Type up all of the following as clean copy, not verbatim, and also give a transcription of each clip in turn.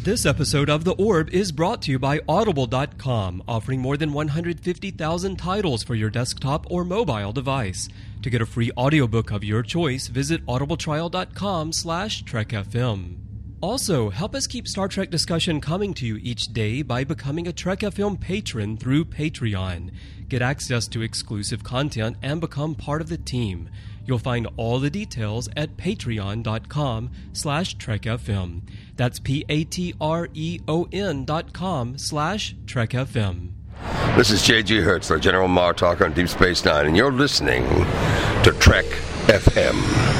This episode of The Orb is brought to you by Audible.com, offering more than 150,000 titles for your desktop or mobile device. To get a free audiobook of your choice, visit audibletrial.com/TrekFM. Also, help us keep Star Trek discussion coming to you each day by becoming a Trek FM patron through Patreon. Get access to exclusive content and become part of the team. You'll find all the details at patreon.com/TrekFM. That's patreon.com/TrekFM. This is J.G. Hertzler, General Martok on Deep Space Nine, and you're listening to Trek FM.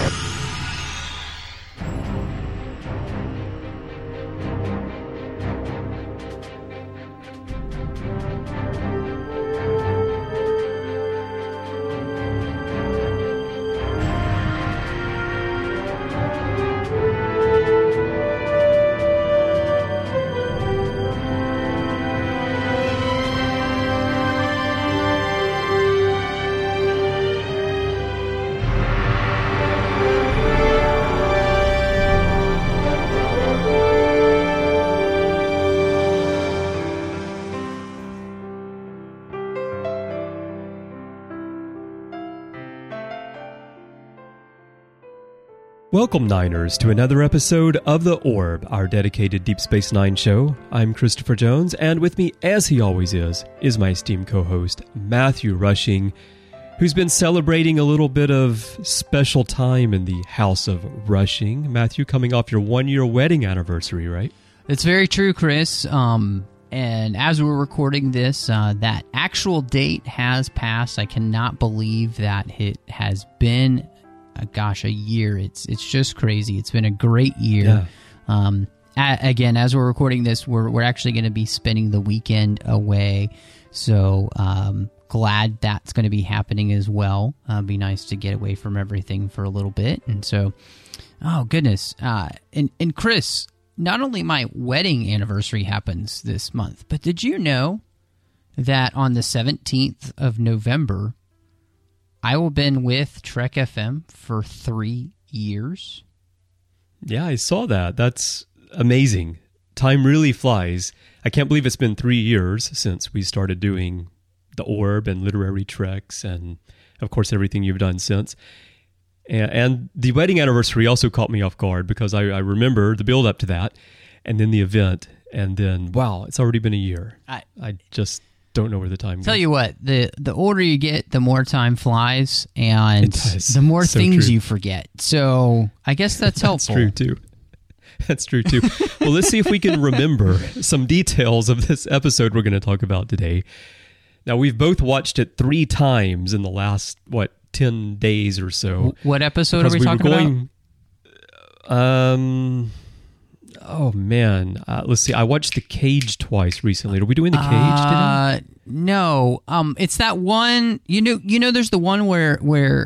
Welcome, Niners, to another episode of The Orb, our dedicated Deep Space Nine show. I'm Christopher Jones, and with me, as he always is my esteemed co-host, Matthew Rushing, who's been celebrating a little bit of special time in the House of Rushing. Matthew, coming off your one-year wedding anniversary, right? It's very true, Chris. And as we're recording this, that actual date has passed. I cannot believe that it has been a year. It's just crazy. It's been a great year. Yeah. Again, as we're recording this, we're actually going to be spending the weekend away. So glad that's going to be happening as well. Be nice to get away from everything for a little bit. And so, oh goodness. And Chris, not only my wedding anniversary happens this month, but did you know that on the 17th of November, I will have been with Trek FM for 3 years. Yeah, I saw that. That's amazing. Time really flies. I can't believe it's been 3 years since we started doing The Orb and Literary Treks and, of course, everything you've done since. And the wedding anniversary also caught me off guard because I remember the build-up to that and then the event. And then, wow, it's already been a year. I just don't know where the time goes. Tell you what, the older you get, the more time flies, and the more things you forget. So I guess that's helpful. That's true too. Well, let's see if we can remember some details of this episode we're going to talk about today. Now, we've both watched it 3 times in the last, 10 days or so. What episode are we talking about? Oh, man. Let's see. I watched The Cage twice recently. Are we doing The Cage today? No. It's that one. You know. There's the one where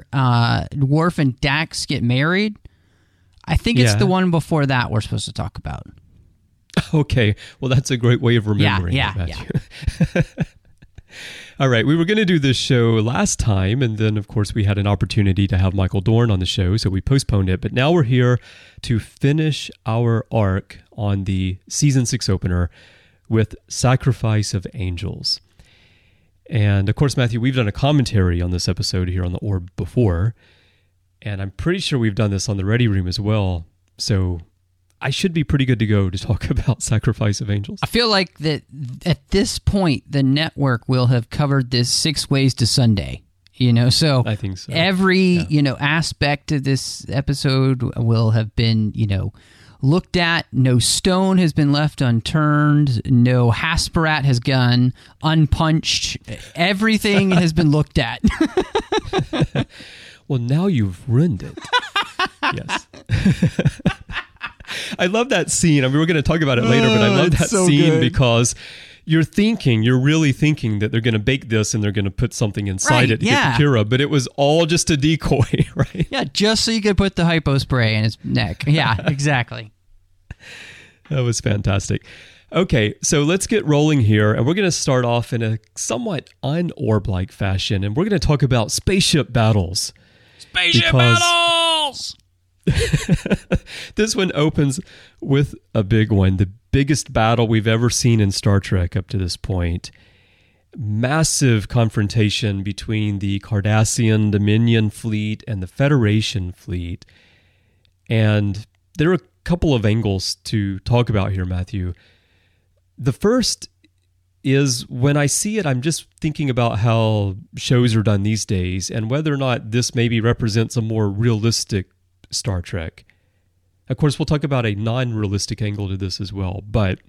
Worf and Dax get married. I think it's the one before that we're supposed to talk about. Okay. Well, that's a great way of remembering it, Matthew. Yeah. All right, we were going to do this show last time, and then, of course, we had an opportunity to have Michael Dorn on the show, so we postponed it. But now we're here to finish our arc on the Season 6 opener with Sacrifice of Angels. And, of course, Matthew, we've done a commentary on this episode here on The Orb before, and I'm pretty sure we've done this on the Ready Room as well, so I should be pretty good to go to talk about Sacrifice of Angels. I feel like that at this point, the network will have covered this 6 ways to Sunday. So I think so. Every aspect of this episode will have been looked at. No stone has been left unturned. No Hasperat has gone unpunched. Everything has been looked at. Well, now you've ruined it. Yes. I love that scene. I mean, we're going to talk about it later, but I love that scene because you're really thinking that they're going to bake this and they're going to put something inside it to get the Kira, but it was all just a decoy, right? Yeah, just so you could put the hypo spray in his neck. Yeah, exactly. That was fantastic. Okay, so let's get rolling here, and we're going to start off in a somewhat un-Orb-like fashion, and we're going to talk about spaceship battles. Spaceship battles! This one opens with a big one, the biggest battle we've ever seen in Star Trek up to this point. Massive confrontation between the Cardassian Dominion fleet and the Federation fleet. And there are a couple of angles to talk about here, Matthew. The first is when I see it, I'm just thinking about how shows are done these days and whether or not this maybe represents a more realistic Star Trek. Of course, we'll talk about a non-realistic angle to this as well, but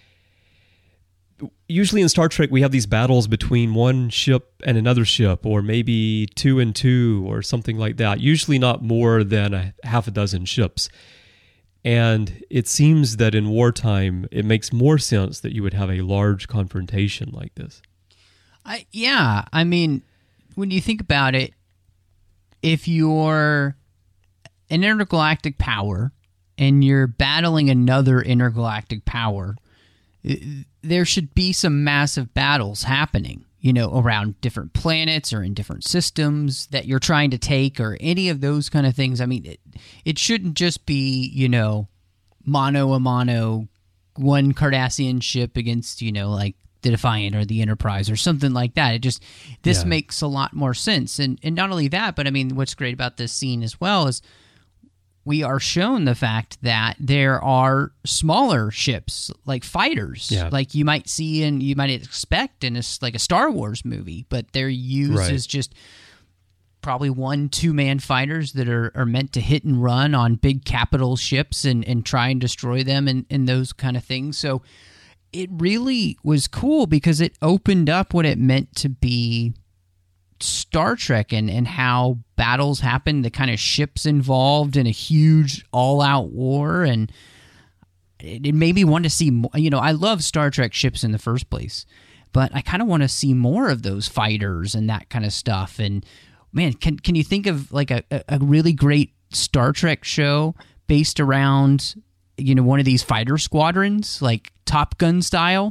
usually in Star Trek, we have these battles between one ship and another ship, or maybe 2 and 2 or something like that, usually not more than a half a dozen ships. And it seems that in wartime, it makes more sense that you would have a large confrontation like this. Yeah, I mean, when you think about it, if you're an intergalactic power and you're battling another intergalactic power, there should be some massive battles happening, around different planets or in different systems that you're trying to take or any of those kind of things. I mean, it shouldn't just be, mano a mano, one Cardassian ship against, like the Defiant or the Enterprise or something like that. This makes a lot more sense. And not only that, but I mean, what's great about this scene as well is we are shown the fact that there are smaller ships, like fighters, like you might see and you might expect in a Star Wars movie, but they're used as just probably 1-2-man fighters that are meant to hit and run on big capital ships and try and destroy them and those kind of things. So it really was cool because it opened up what it meant to be Star Trek and how battles happen, the kind of ships involved in a huge all-out war, and it made me want to see more. I love Star Trek ships in the first place, but I kind of want to see more of those fighters and that kind of stuff. And man, can you think of like a really great Star Trek show based around one of these fighter squadrons, like Top Gun style?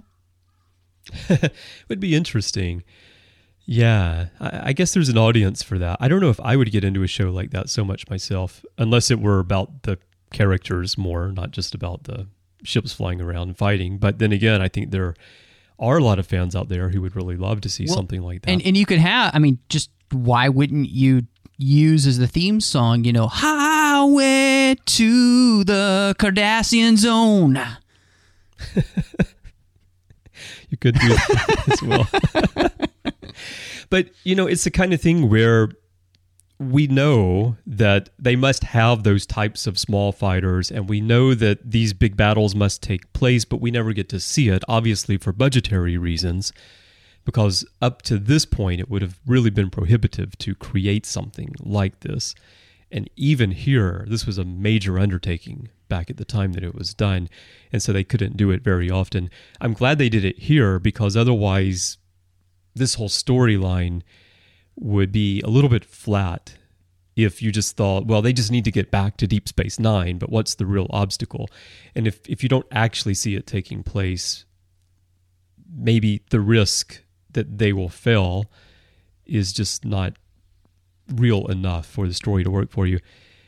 It would be interesting. Yeah, I guess there's an audience for that. I don't know if I would get into a show like that so much myself, unless it were about the characters more, not just about the ships flying around and fighting. But then again, I think there are a lot of fans out there who would really love to see something like that. And you could have, just why wouldn't you use as the theme song, Highway to the Cardassian Zone? You could do that as well. But, it's the kind of thing where we know that they must have those types of small fighters, and we know that these big battles must take place, but we never get to see it, obviously for budgetary reasons, because up to this point, it would have really been prohibitive to create something like this. And even here, this was a major undertaking back at the time that it was done, and so they couldn't do it very often. I'm glad they did it here, because otherwise this whole storyline would be a little bit flat if you just thought, well, they just need to get back to Deep Space Nine, but what's the real obstacle? And if you don't actually see it taking place, maybe the risk that they will fail is just not real enough for the story to work for you.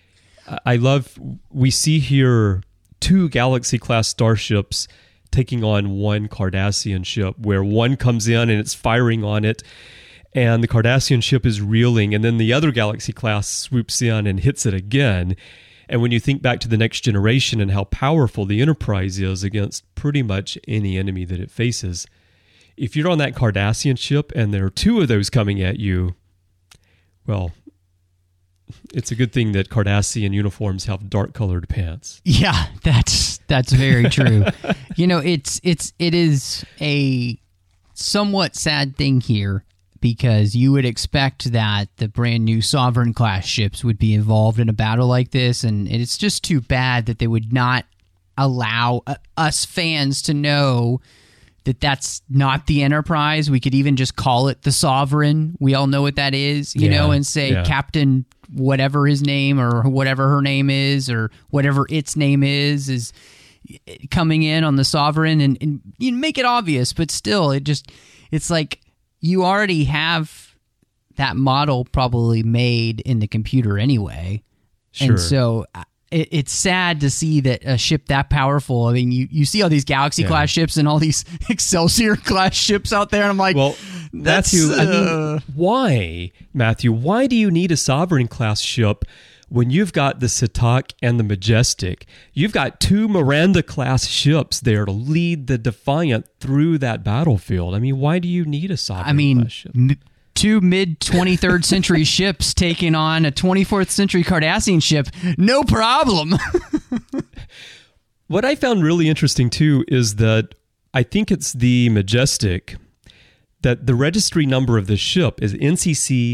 We see here 2 Galaxy-class starships taking on one Cardassian ship, where one comes in and it's firing on it, and the Cardassian ship is reeling, and then the other Galaxy class swoops in and hits it again. And when you think back to the Next Generation and how powerful the Enterprise is against pretty much any enemy that it faces, if you're on that Cardassian ship and there are 2 of those coming at you, well, it's a good thing that Cardassian uniforms have dark-colored pants. Yeah, that's very true. It is a somewhat sad thing here, because you would expect that the brand new Sovereign class ships would be involved in a battle like this, and it's just too bad that they would not allow us fans to know that that's not the Enterprise. We could even just call it the Sovereign. We all know what that is, and say Captain whatever his name or whatever her name is or whatever its name is coming in on the Sovereign, and you make it obvious, but still it's like you already have that model probably made in the computer anyway. Sure. And so it's sad to see that a ship that powerful. I mean, you see all these Galaxy class ships and all these Excelsior class ships out there, and I'm like, well, Matthew, I mean, why, Matthew? Why do you need a Sovereign class ship when you've got the Satak and the Majestic? You've got 2 Miranda class ships there to lead the Defiant through that battlefield. I mean, why do you need a Sovereign class ship? 2 mid-23rd century ships taking on a 24th century Cardassian ship, no problem. What I found really interesting, too, is that I think it's the Majestic, that the registry number of the ship is NCC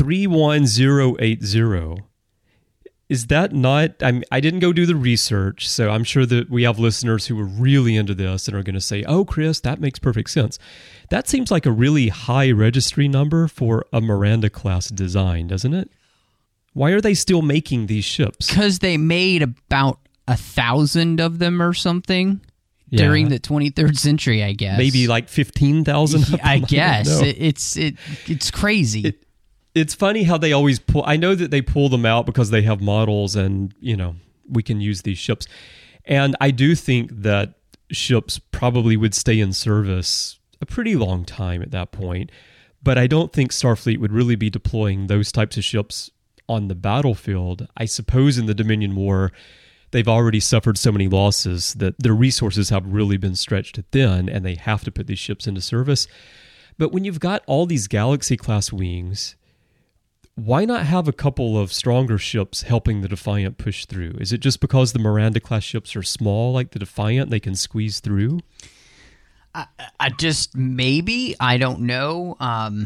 31080. Is that not... I didn't go do the research, so I'm sure that we have listeners who are really into this and are going to say, oh, Chris, that makes perfect sense. That seems like a really high registry number for a Miranda-class design, doesn't it? Why are they still making these ships? Because they made about 1,000 of them or something during the 23rd century, I guess. Maybe like 15,000? I guess. It's crazy. It's funny how they always pull... I know that they pull them out because they have models and, we can use these ships. And I do think that ships probably would stay in service a pretty long time at that point. But I don't think Starfleet would really be deploying those types of ships on the battlefield. I suppose in the Dominion War, they've already suffered so many losses that their resources have really been stretched thin, and they have to put these ships into service. But when you've got all these Galaxy-class wings... why not have a couple of stronger ships helping the Defiant push through? Is it just because the Miranda-class ships are small like the Defiant, they can squeeze through? I just, maybe, I don't know.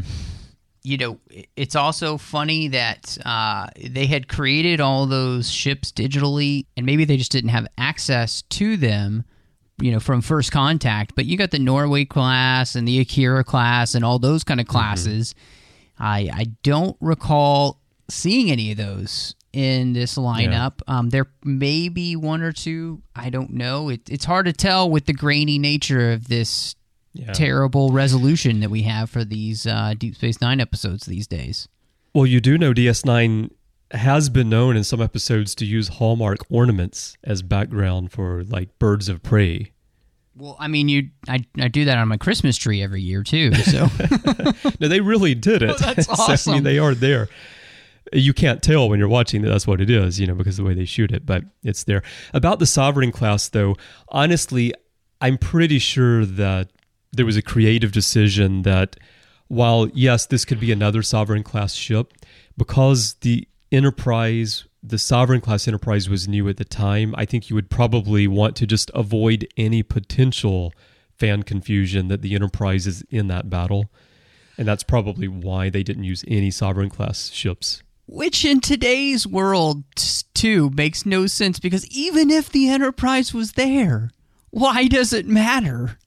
It's also funny that they had created all those ships digitally, and maybe they just didn't have access to them, from first contact. But you got the Norway class and the Akira class and all those kind of classes. Mm-hmm. I don't recall seeing any of those in this lineup. Yeah. There may be one or two. I don't know. It's hard to tell with the grainy nature of this terrible resolution that we have for these Deep Space Nine episodes these days. Well, you do know DS9 has been known in some episodes to use Hallmark ornaments as background for like birds of prey. Well, I mean, I do that on my Christmas tree every year, too. So no, they really did it. Oh, that's awesome. So, I mean, they are there. You can't tell when you're watching that that's what it is, because of the way they shoot it, but it's there. About the Sovereign class, though, honestly, I'm pretty sure that there was a creative decision that while, yes, this could be another Sovereign class ship, because the Sovereign class Enterprise was new at the time, I think you would probably want to just avoid any potential fan confusion that the Enterprise is in that battle. And that's probably why they didn't use any Sovereign class ships. Which in today's world, too, makes no sense, because even if the Enterprise was there, why does it matter?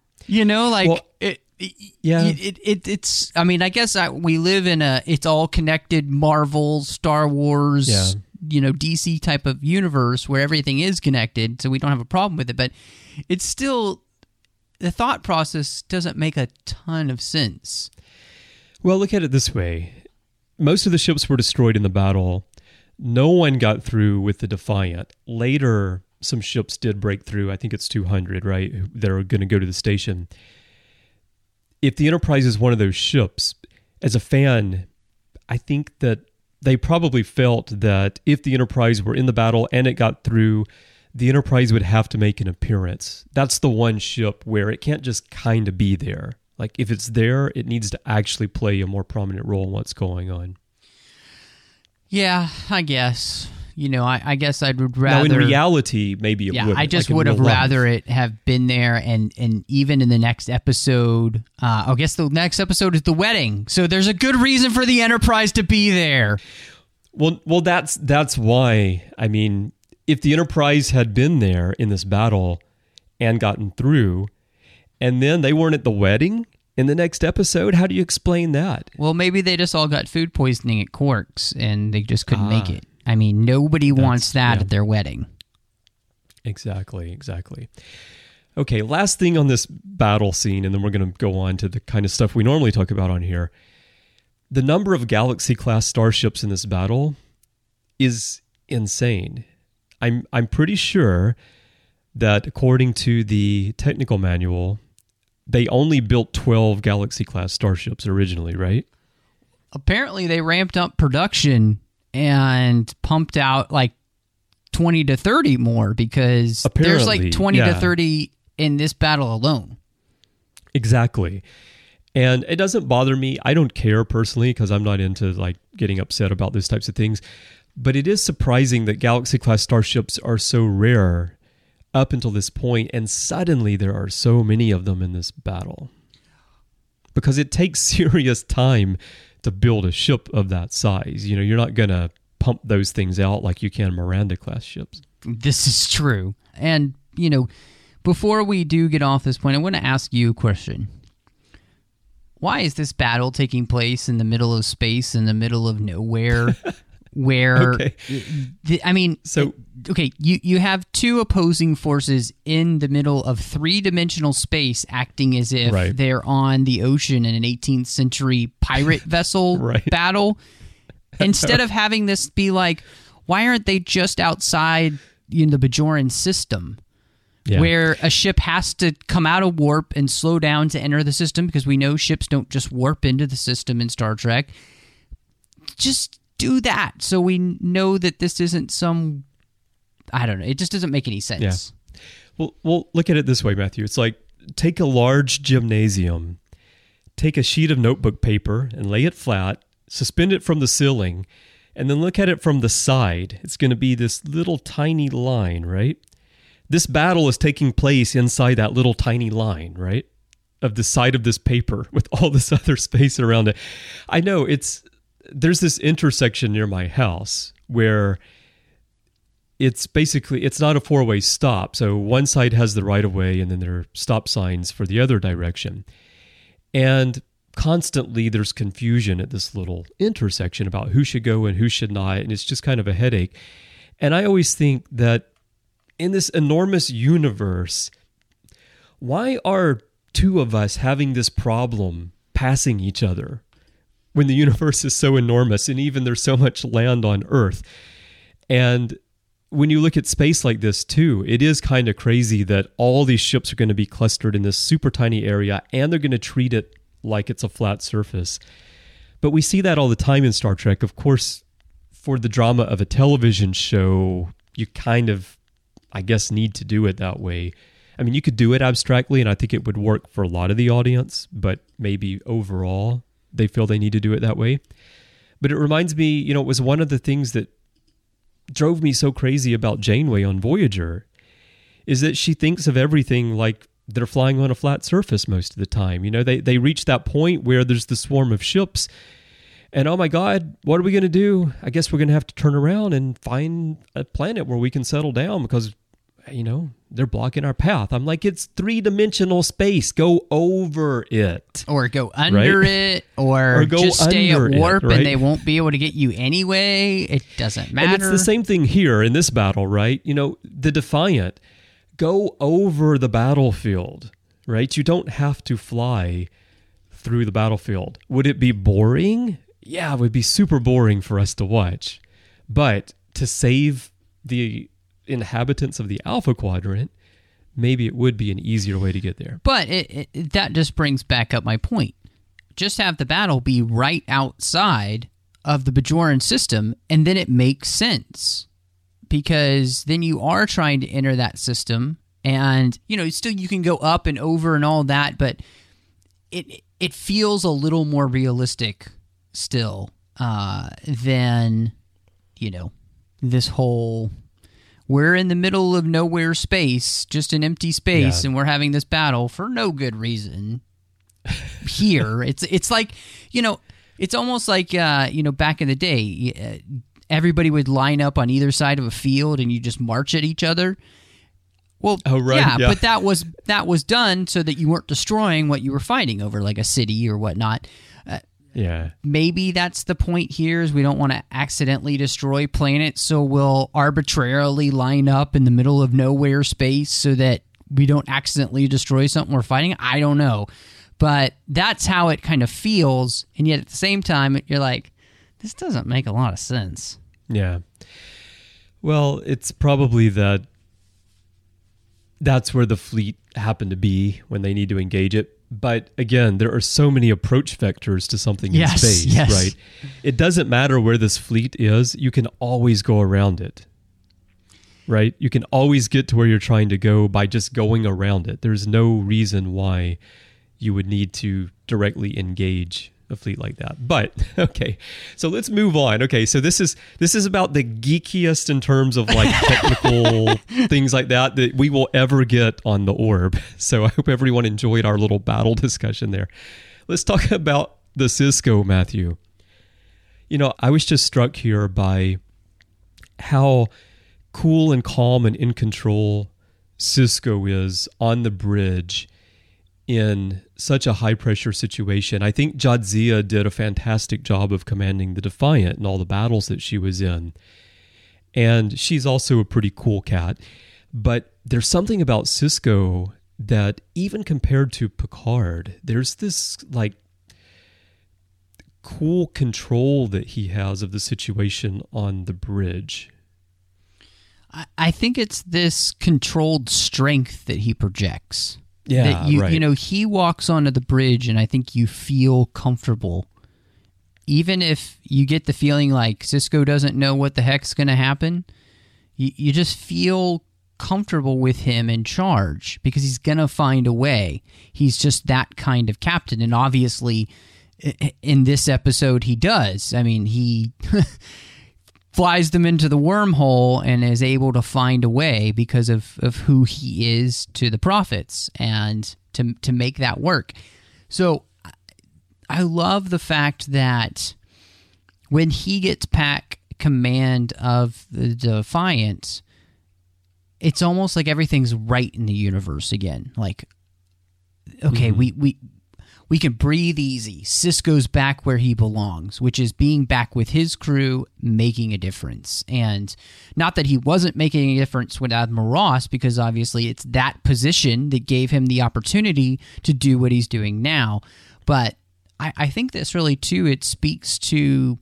It's. I mean, I guess we live in it's all connected Marvel, Star Wars, DC type of universe where everything is connected, so we don't have a problem with it. But it's still, the thought process doesn't make a ton of sense. Well, look at it this way: most of the ships were destroyed in the battle. No one got through with the Defiant. Later, some ships did break through. I think it's 200, right? That are going to go to the station. If the Enterprise is one of those ships, as a fan, I think that they probably felt that if the Enterprise were in the battle and it got through, the Enterprise would have to make an appearance. That's the one ship where it can't just kind of be there. Like, if it's there, it needs to actually play a more prominent role in what's going on. Yeah, I guess. I guess I would rather... Now, in reality, maybe it would. I just would have rather it have been there, and even in the next episode... I guess the next episode is the wedding, so there's a good reason for the Enterprise to be there. Well, that's why. I mean, if the Enterprise had been there in this battle and gotten through, and then they weren't at the wedding in the next episode, how do you explain that? Well, maybe they just all got food poisoning at Quark's, and they just couldn't make it. I mean, nobody wants that at their wedding. Exactly. Okay, last thing on this battle scene, and then we're going to go on to the kind of stuff we normally talk about on here. The number of Galaxy-class starships in this battle is insane. I'm pretty sure that according to the technical manual, they only built 12 Galaxy-class starships originally, right? Apparently, they ramped up production and pumped out like 20 to 30 more because there's like 20 to 30 in this battle alone. Exactly. And it doesn't bother me. I don't care personally because I'm not into like getting upset about those types of things. But it is surprising that Galaxy-class starships are so rare up until this point, and suddenly there are so many of them in this battle. Because it takes serious time to build a ship of that size. You know, you're not going to pump those things out like you can Miranda-class ships. This is true. And, you know, before we do get off this point, I want to ask you a question. Why is this battle taking place in the middle of space, in the middle of nowhere? Where, okay. You have two opposing forces in the middle of three-dimensional space acting as if they're on the ocean in an 18th century pirate vessel battle. Instead of having this be like, why aren't they just outside the Bajoran system? Yeah. Where a ship has to come out of warp and slow down to enter the system, because we know ships don't just warp into the system in Star Trek. Just do that so we know that this isn't some... I don't know. It just doesn't make any sense. Yeah. Well, look at it this way, Matthew. It's like, take a large gymnasium, take a sheet of notebook paper and lay it flat, suspend it from the ceiling, and then look at it from the side. It's going to be this little tiny line, right? This battle is taking place inside that little tiny line, right? Of the side of this paper with all this other space around it. I know there's this intersection near my house where it's not a four-way stop. So one side has the right of way and then there are stop signs for the other direction. And constantly there's confusion at this little intersection about who should go and who should not. And it's just kind of a headache. And I always think that in this enormous universe, why are two of us having this problem passing each other when the universe is so enormous and even there's so much land on Earth? And when you look at space like this too, it is kind of crazy that all these ships are going to be clustered in this super tiny area and they're going to treat it like it's a flat surface. But we see that all the time in Star Trek. Of course, for the drama of a television show, you kind of, I guess, need to do it that way. I mean, you could do it abstractly, and I think it would work for a lot of the audience, but maybe overall they feel they need to do it that way. But it reminds me, it was one of the things that drove me so crazy about Janeway on Voyager is that she thinks of everything like they're flying on a flat surface most of the time. They reach that point where there's the swarm of ships, and oh my God, what are we going to do? I guess we're going to have to turn around and find a planet where we can settle down because, they're blocking our path. I'm like, it's three-dimensional space. Go over it. Or go under it, or just stay at warp and they won't be able to get you anyway. It doesn't matter. And it's the same thing here in this battle, right? The Defiant, go over the battlefield, right? You don't have to fly through the battlefield. Would it be boring? Yeah, it would be super boring for us to watch. But to save the inhabitants of the Alpha Quadrant, maybe it would be an easier way to get there. But that just brings back up my point. Just have the battle be right outside of the Bajoran system, and then it makes sense. Because then you are trying to enter that system, and still you can go up and over and all that, but it feels a little more realistic still than this whole, we're in the middle of nowhere space, just an empty space, and we're having this battle for no good reason here. It's like, it's almost like, back in the day, everybody would line up on either side of a field and you just march at each other. Well, but that was done so that you weren't destroying what you were fighting over, like a city or whatnot. Maybe that's the point here, is we don't want to accidentally destroy planets, so we'll arbitrarily line up in the middle of nowhere space so that we don't accidentally destroy something we're fighting. I don't know. But that's how it kind of feels, and yet at the same time, you're like, this doesn't make a lot of sense. Yeah. Well, it's probably that's where the fleet happened to be when they need to engage it. But again, there are so many approach vectors to something in space, right? It doesn't matter where this fleet is. You can always go around it, right? You can always get to where you're trying to go by just going around it. There's no reason why you would need to directly engage a fleet like that. But okay, so let's move on. Okay, so this is about the geekiest in terms of like technical things like that we will ever get on the Orb. So I hope everyone enjoyed our little battle discussion there. Let's talk about the Sisko, Matthew. I was just struck here by how cool and calm and in control Sisko is on the bridge in such a high-pressure situation. I think Jadzia did a fantastic job of commanding the Defiant in all the battles that she was in. And she's also a pretty cool cat. But there's something about Sisko that even compared to Picard, there's this like cool control that he has of the situation on the bridge. I think it's this controlled strength that he projects. Yeah, that right. He walks onto the bridge and I think you feel comfortable. Even if you get the feeling like Sisko doesn't know what the heck's going to happen, you just feel comfortable with him in charge because he's going to find a way. He's just that kind of captain. And obviously, in this episode, he does. I mean, he flies them into the wormhole and is able to find a way because of who he is to the prophets and to make that work. So I love the fact that when he gets back command of the Defiant, it's almost like everything's right in the universe again. Like, okay, we can breathe easy. Sisko's back where he belongs, which is being back with his crew, making a difference. And not that he wasn't making a difference with Admiral Ross, because obviously it's that position that gave him the opportunity to do what he's doing now. But I think this really, too, it speaks to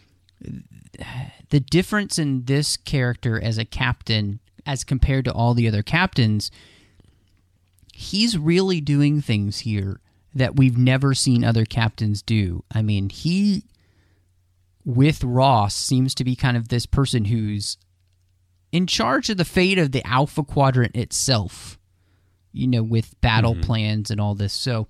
the difference in this character as a captain as compared to all the other captains. He's really doing things here that we've never seen other captains do. I mean, he, with Ross, seems to be kind of this person who's in charge of the fate of the Alpha Quadrant itself, with battle plans and all this. So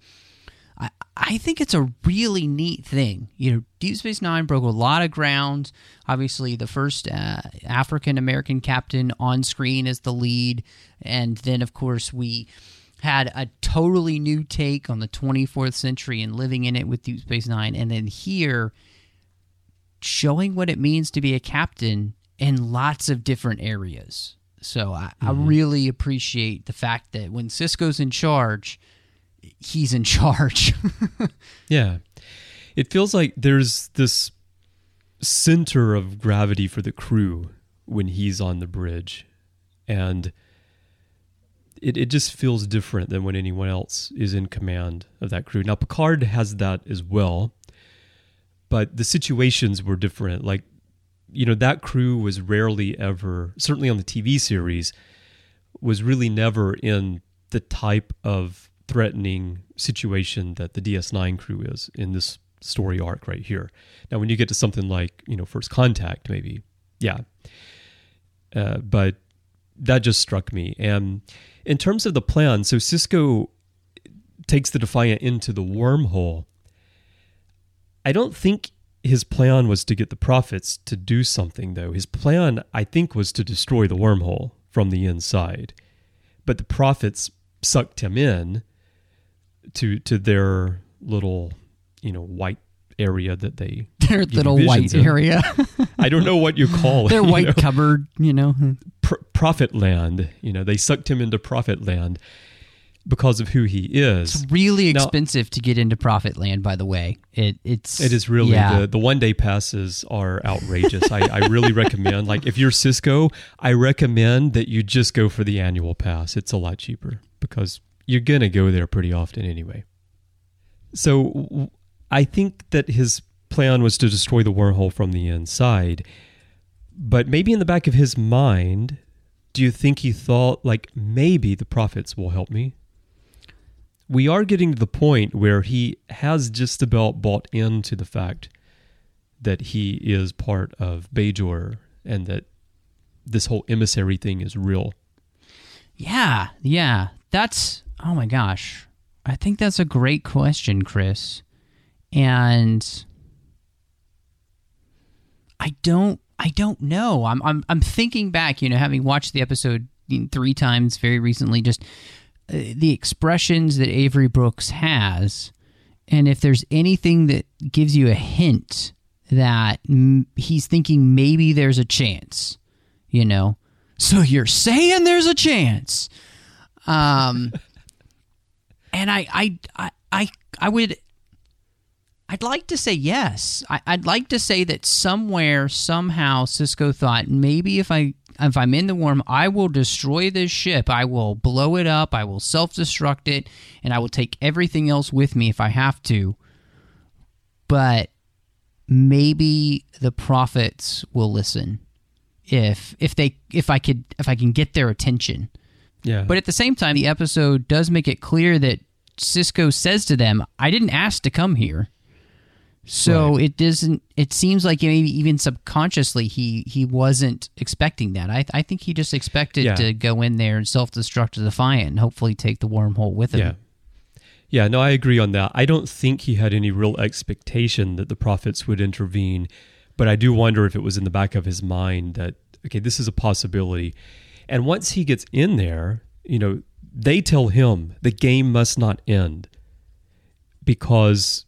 I think it's a really neat thing. Deep Space Nine broke a lot of ground. Obviously, the first African-American captain on screen as the lead. And then, of course, we had a totally new take on the 24th century and living in it with Deep Space Nine. And then here, showing what it means to be a captain in lots of different areas. So I really appreciate the fact that when Sisko's in charge, he's in charge. Yeah. It feels like there's this center of gravity for the crew when he's on the bridge. And it just feels different than when anyone else is in command of that crew. Now, Picard has that as well, but the situations were different. Like, that crew was rarely ever, certainly on the TV series, was really never in the type of threatening situation that the DS9 crew is in this story arc right here. Now, when you get to something like, First Contact, maybe, yeah. But that just struck me. And in terms of the plan, so Sisko takes the Defiant into the wormhole. I don't think his plan was to get the Prophets to do something, though. His plan, I think, was to destroy the wormhole from the inside. But the Prophets sucked him in to their little, white area that they... Their little white area. I don't know what you call it. Their white cupboard, Prophet land. They sucked him into Prophet land because of who he is. It's really expensive to get into Prophet land, by the way. It is really. Yeah. The one-day passes are outrageous. I really recommend, like, if you're Sisko, I recommend that you just go for the annual pass. It's a lot cheaper because you're going to go there pretty often anyway. So I think that his plan was to destroy the wormhole from the inside, But maybe in the back of his mind, do you think he thought, like, maybe the prophets will help me? We are getting to the point where he has just about bought into the fact that he is part of Bajor and that this whole emissary thing is real. Yeah. That's, oh my gosh. I think that's a great question, Chris. And I don't know. I'm thinking back, having watched the episode 3 times very recently, just the expressions that Avery Brooks has, and if there's anything that gives you a hint that he's thinking maybe there's a chance, So you're saying there's a chance, and I'd like to say yes. I'd like to say that somewhere, somehow, Sisko thought maybe if I'm in the worm, I will destroy this ship. I will blow it up. I will self-destruct it, and I will take everything else with me if I have to. But maybe the prophets will listen if I can get their attention. Yeah. But at the same time, the episode does make it clear that Sisko says to them, "I didn't ask to come here." So right. It seems like maybe even subconsciously he wasn't expecting that. I think he just expected to go in there and self-destruct to Defiant and hopefully take the wormhole with him. Yeah, no, I agree on that. I don't think he had any real expectation that the prophets would intervene, but I do wonder if it was in the back of his mind that, okay, this is a possibility. And once he gets in there, they tell him the game must not end because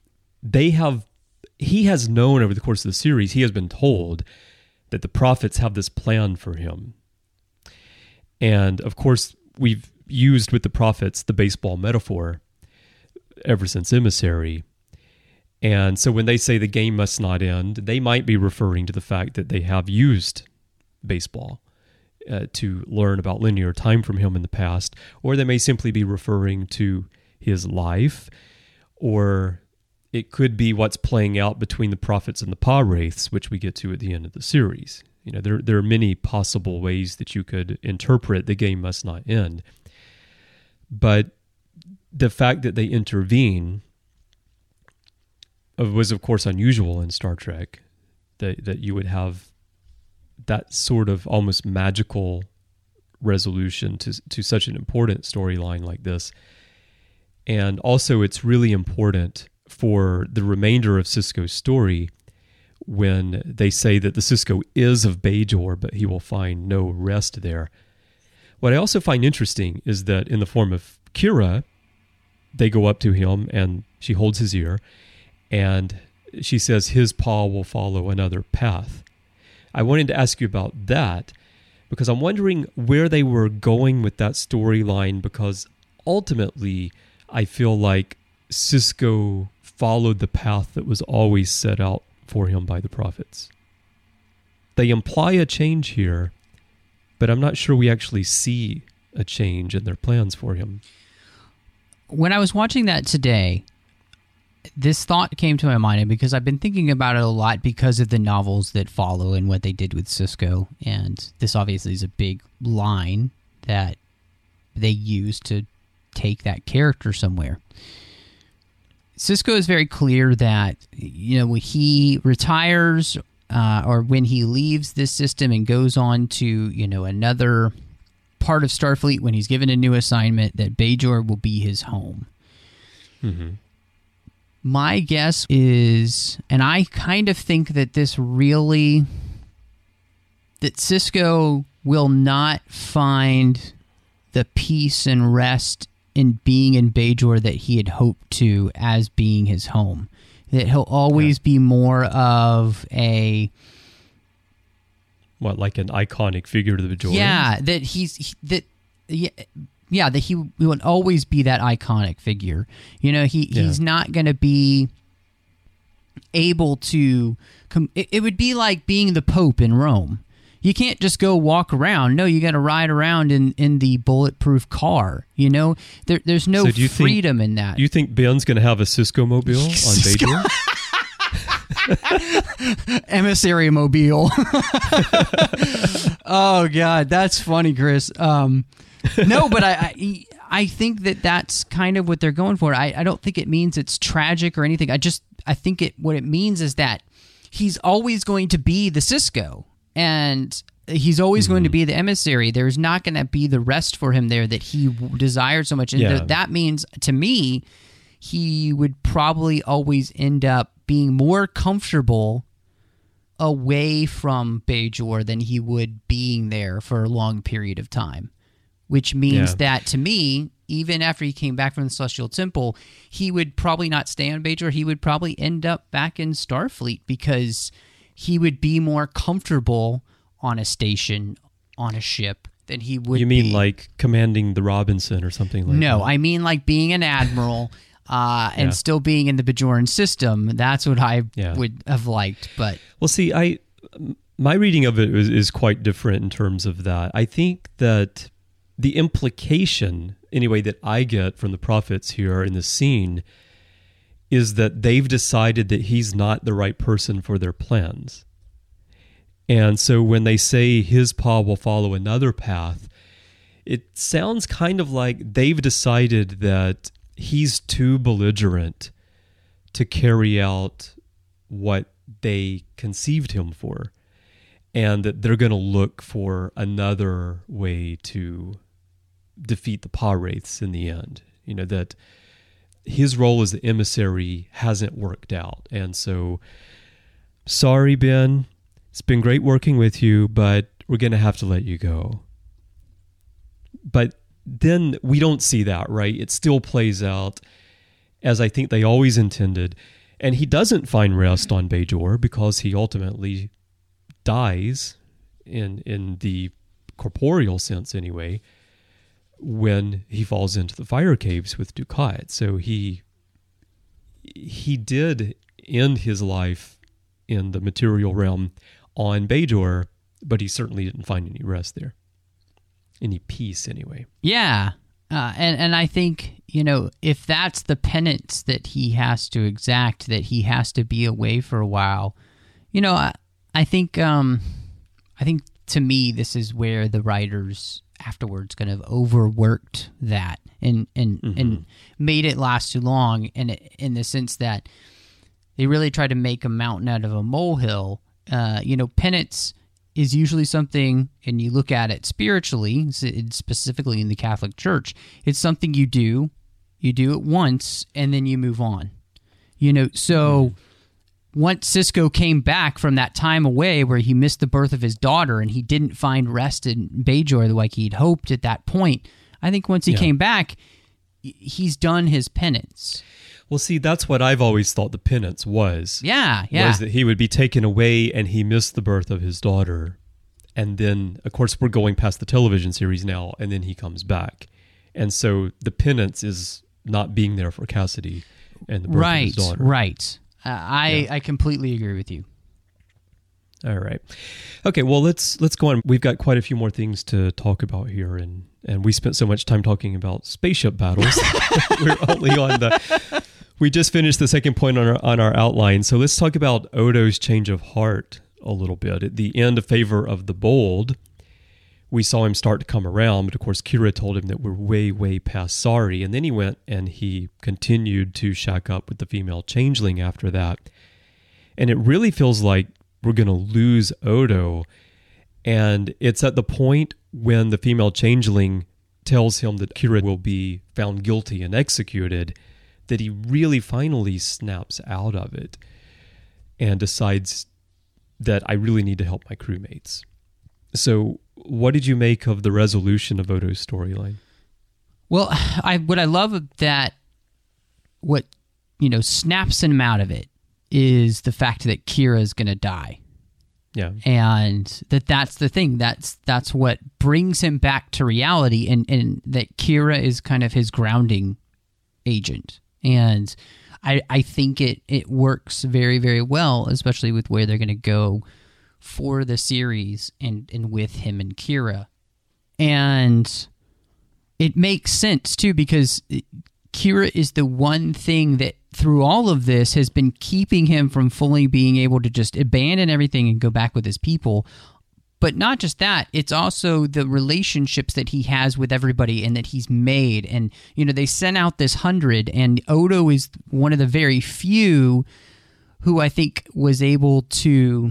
he has known over the course of the series, he has been told that the prophets have this plan for him. And of course, we've used with the prophets the baseball metaphor ever since Emissary. And so when they say the game must not end, they might be referring to the fact that they have used baseball to learn about linear time from him in the past, or they may simply be referring to his life, or it could be what's playing out between the prophets and the Pah-wraiths, which we get to at the end of the series. There are many possible ways that you could interpret the game must not end. But the fact that they intervene was, of course, unusual in Star Trek, that you would have that sort of almost magical resolution to such an important storyline like this. And also, it's really important for the remainder of Sisko's story when they say that the Sisko is of Bajor, but he will find no rest there. What I also find interesting is that in the form of Kira, they go up to him and she holds his ear and she says his paw will follow another path. I wanted to ask you about that because I'm wondering where they were going with that storyline, because ultimately I feel like Sisko followed the path that was always set out for him by the prophets. They imply a change here, but I'm not sure we actually see a change in their plans for him. When I was watching that today, this thought came to my mind because I've been thinking about it a lot because of the novels that follow and what they did with Sisko. And this obviously is a big line that they use to take that character somewhere. Sisko is very clear that, when he retires or when he leaves this system and goes on to, another part of Starfleet, when he's given a new assignment, that Bajor will be his home. Mm-hmm. My guess is, and I kind of think that that Sisko will not find the peace and rest in being in Bajor that he had hoped to as being his home. That he'll always be more of a... What, like an iconic figure to the Bajorians? Yeah, that he will always be that iconic figure. He's not going to be able to... It would be like being the Pope in Rome. You can't just go walk around. No, you got to ride around in the bulletproof car. There's no freedom in that. You think Ben's going to have a Sisko mobile on Bajor? Emissary mobile. Oh God, that's funny, Chris. No, but I think that's kind of what they're going for. I don't think it means it's tragic or anything. I think what it means is that he's always going to be the Sisko, and he's always going to be the emissary. There's not going to be the rest for him there that he desired so much. And that means, to me, he would probably always end up being more comfortable away from Bajor than he would being there for a long period of time. Which means that, to me, even after he came back from the Celestial Temple, he would probably not stay on Bajor. He would probably end up back in Starfleet because he would be more comfortable on a station, on a ship, than he would be. You mean like commanding the Robinson or something like that? No, I mean like being an admiral and still being in the Bajoran system. That's what I would have liked. But well, see, my reading of it is quite different in terms of that. I think that the implication, anyway, that I get from the prophets here in the scene is that they've decided that he's not the right person for their plans. And so when they say his paw will follow another path, it sounds kind of like they've decided that he's too belligerent to carry out what they conceived him for, and that they're going to look for another way to defeat the Pah-wraiths in the end. You know, that his role as the emissary hasn't worked out. And so, sorry, Ben, it's been great working with you, but we're going to have to let you go. But then we don't see that, right? It still plays out as I think they always intended. And he doesn't find rest on Bajor because he ultimately dies, in the corporeal sense anyway, when he falls into the fire caves with Dukat. So he did end his life in the material realm on Bajor, but he certainly didn't find any rest there. Any peace anyway. Yeah. And I think, if that's the penance that he has to exact, that he has to be away for a while, I think to me, this is where the writers afterwards kind of overworked that and made it last too long, in the sense that they really tried to make a mountain out of a molehill. Penance is usually something, and you look at it spiritually, specifically in the Catholic Church, it's something you do it once, and then you move on. Once Sisko came back from that time away where he missed the birth of his daughter and he didn't find rest in Bajor like he'd hoped at that point, I think once he came back, he's done his penance. Well, see, that's what I've always thought the penance was. Yeah. Was that he would be taken away and he missed the birth of his daughter. And then, of course, we're going past the television series now, and then he comes back. And so the penance is not being there for Cassidy and the birth of his daughter. Right. I completely agree with you. All right. Okay, well, let's go on. We've got quite a few more things to talk about here, and we spent so much time talking about spaceship battles. We're only on we just finished the second point on our outline, so let's talk about Odo's change of heart a little bit. At the end of Favor of the Bold, we saw him start to come around, but of course Kira told him that we're way, way past sorry, and then he went and he continued to shack up with the female changeling after that. And it really feels like we're going to lose Odo, and it's at the point when the female changeling tells him that Kira will be found guilty and executed that he really finally snaps out of it and decides that I really need to help my crewmates. So what did you make of the resolution of Odo's storyline? Well, what I love of that, what snaps him out of it, is the fact that Kira is going to die. Yeah. And that's the thing. That's what brings him back to reality, and that Kira is kind of his grounding agent. And I think it works very, very well, especially with where they're going to go for the series and with him and Kira. And it makes sense, too, because Kira is the one thing through all of this has been keeping him from fully being able to just abandon everything and go back with his people. But not just that, it's also the relationships that he has with everybody and that he's made. And, they sent out this 100, and Odo is one of the very few who I think was able to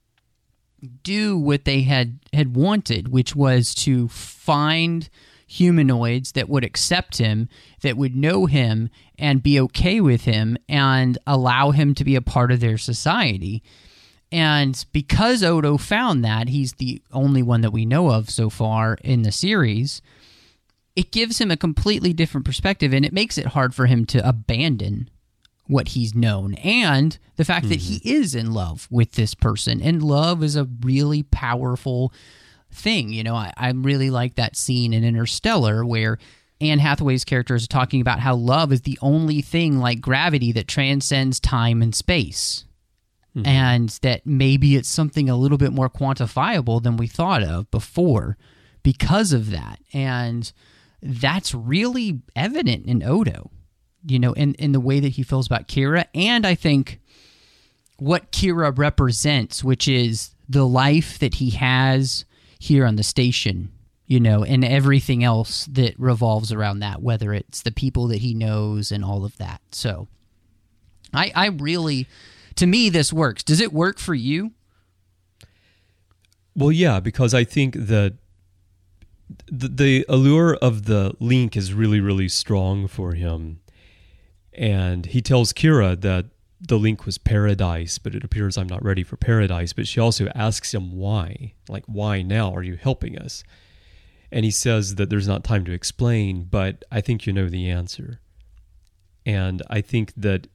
do what they had wanted, which was to find humanoids that would accept him, that would know him and be okay with him and allow him to be a part of their society. And because Odo found that, he's the only one that we know of so far in the series, it gives him a completely different perspective, and it makes it hard for him to abandon what he's known, and the fact that he is in love with this person. And love is a really powerful thing. I really like that scene in Interstellar where Anne Hathaway's character is talking about how love is the only thing like gravity that transcends time and space. And that maybe it's something a little bit more quantifiable than we thought of before because of that. And that's really evident in Odo, in the way that he feels about Kira. And I think what Kira represents, which is the life that he has here on the station, and everything else that revolves around that, whether it's the people that he knows and all of that. So I really... To me, this works. Does it work for you? Well, yeah, because I think that the allure of the link is really, really strong for him. And he tells Kira that the link was paradise, but it appears I'm not ready for paradise. But she also asks him why. Like, why now? Are you helping us? And he says that there's not time to explain, but I think you know the answer. And I think that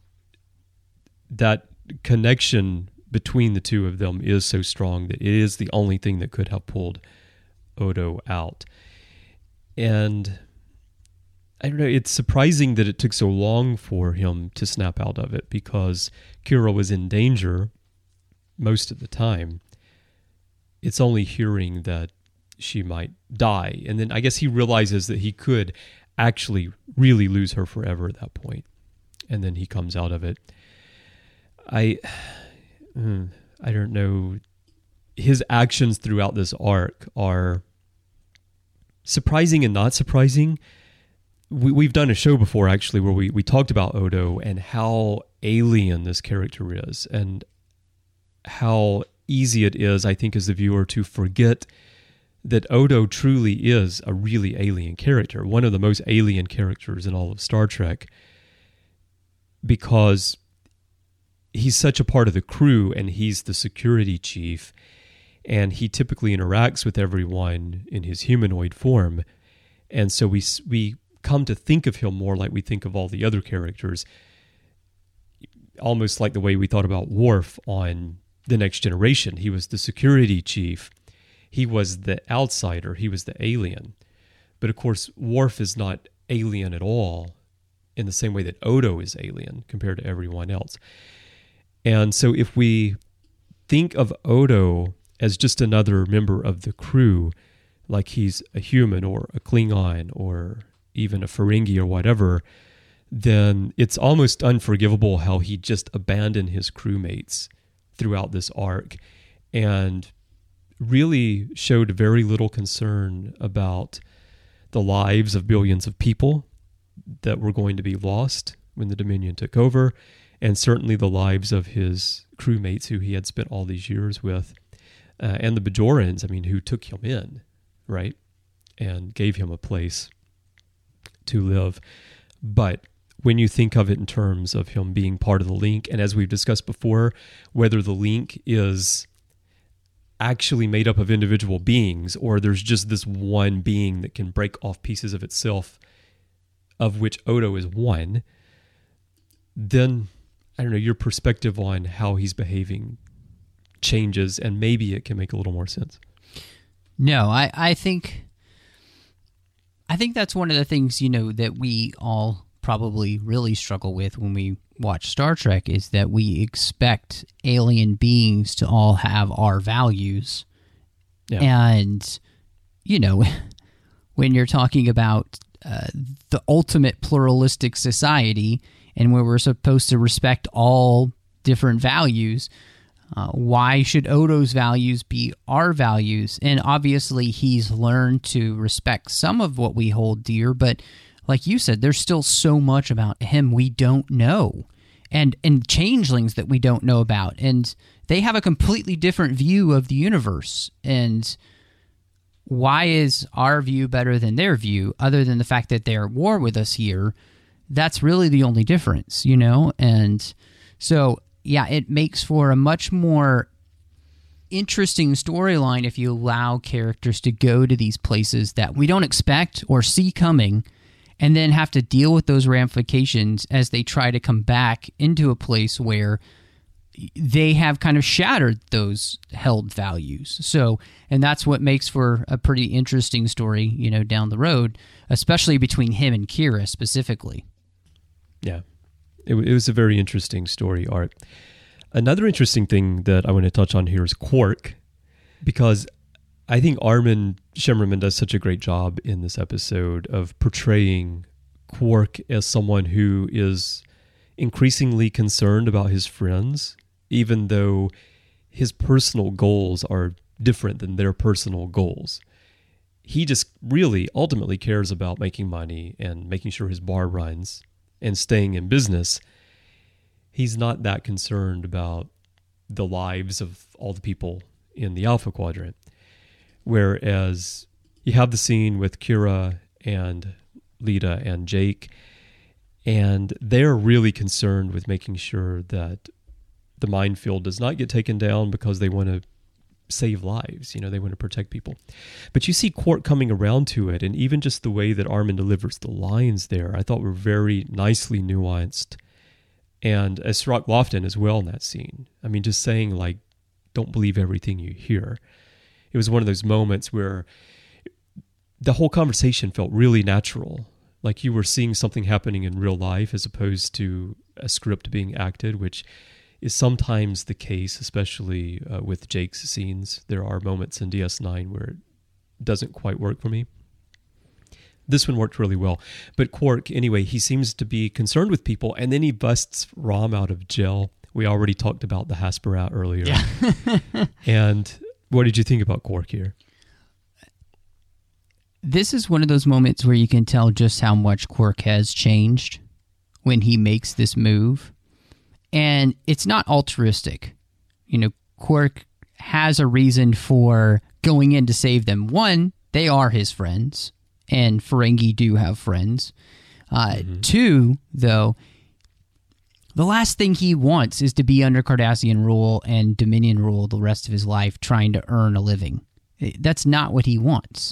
connection between the two of them is so strong that it is the only thing that could have pulled Odo out. And I don't know, it's surprising that it took so long for him to snap out of it, because Kira was in danger most of the time. It's only hearing that she might die. And then I guess he realizes that he could actually really lose her forever at that point. And then he comes out of it. I don't know. His actions throughout this arc are surprising and not surprising. We've done a show before, actually, where we talked about Odo and how alien this character is, and how easy it is, I think, as the viewer to forget that Odo truly is a really alien character, one of the most alien characters in all of Star Trek, because he's such a part of the crew, and he's the security chief, and he typically interacts with everyone in his humanoid form. And so we come to think of him more like we think of all the other characters, almost like the way we thought about Worf on The Next Generation. He was the security chief. He was the outsider. He was the alien. But of course, Worf is not alien at all in the same way that Odo is alien compared to everyone else. And so if we think of Odo as just another member of the crew, like he's a human or a Klingon or even a Ferengi or whatever, then it's almost unforgivable how he just abandoned his crewmates throughout this arc and really showed very little concern about the lives of billions of people that were going to be lost when the Dominion took over, and certainly the lives of his crewmates who he had spent all these years with, and the Bajorans, who took him in, right, and gave him a place to live. But when you think of it in terms of him being part of the link, and as we've discussed before, whether the link is actually made up of individual beings, or there's just this one being that can break off pieces of itself, of which Odo is one, then, I don't know, your perspective on how he's behaving changes, and maybe it can make a little more sense. No, I think that's one of the things, that we all probably really struggle with when we watch Star Trek, is that we expect alien beings to all have our values. Yeah. And, when you're talking about the ultimate pluralistic society, and where we're supposed to respect all different values, why should Odo's values be our values? And obviously he's learned to respect some of what we hold dear, but like you said, there's still so much about him we don't know, and changelings that we don't know about, and they have a completely different view of the universe. And why is our view better than their view, other than the fact that they're at war with us here? That's really the only difference, you know? And so, yeah, it makes for a much more interesting storyline if you allow characters to go to these places that we don't expect or see coming, and then have to deal with those ramifications as they try to come back into a place where they have kind of shattered those held values. So, and that's what makes for a pretty interesting story, you know, down the road, especially between him and Kira specifically. Yeah, it was a very interesting story arc. Another interesting thing that I want to touch on here is Quark, because I think Armin Shimmerman does such a great job in this episode of portraying Quark as someone who is increasingly concerned about his friends, even though his personal goals are different than their personal goals. He just really ultimately cares about making money and making sure his bar runs and staying in business. He's not that concerned about the lives of all the people in the Alpha Quadrant. Whereas you have the scene with Kira and Lita and Jake, and they're really concerned with making sure that the minefield does not get taken down because they want to save lives. You know, they want to protect people. But you see Quark coming around to it, and even just the way that Armin delivers the lines there, I thought were very nicely nuanced. And as Sirach Lofton as well in that scene. I mean, just saying, like, don't believe everything you hear. It was one of those moments where the whole conversation felt really natural, like you were seeing something happening in real life as opposed to a script being acted, which is sometimes the case, especially with Jake's scenes. There are moments in DS9 where it doesn't quite work for me. This one worked really well. But Quark, anyway, he seems to be concerned with people, and then he busts Rom out of jail. We already talked about the Hasperat earlier. Yeah. And what did you think about Quark here? This is one of those moments where you can tell just how much Quark has changed when he makes this move. And it's not altruistic. You know, Quark has a reason for going in to save them. One, they are his friends, and Ferengi do have friends. Two, though, the last thing he wants is to be under Cardassian rule and Dominion rule the rest of his life trying to earn a living. That's not what he wants.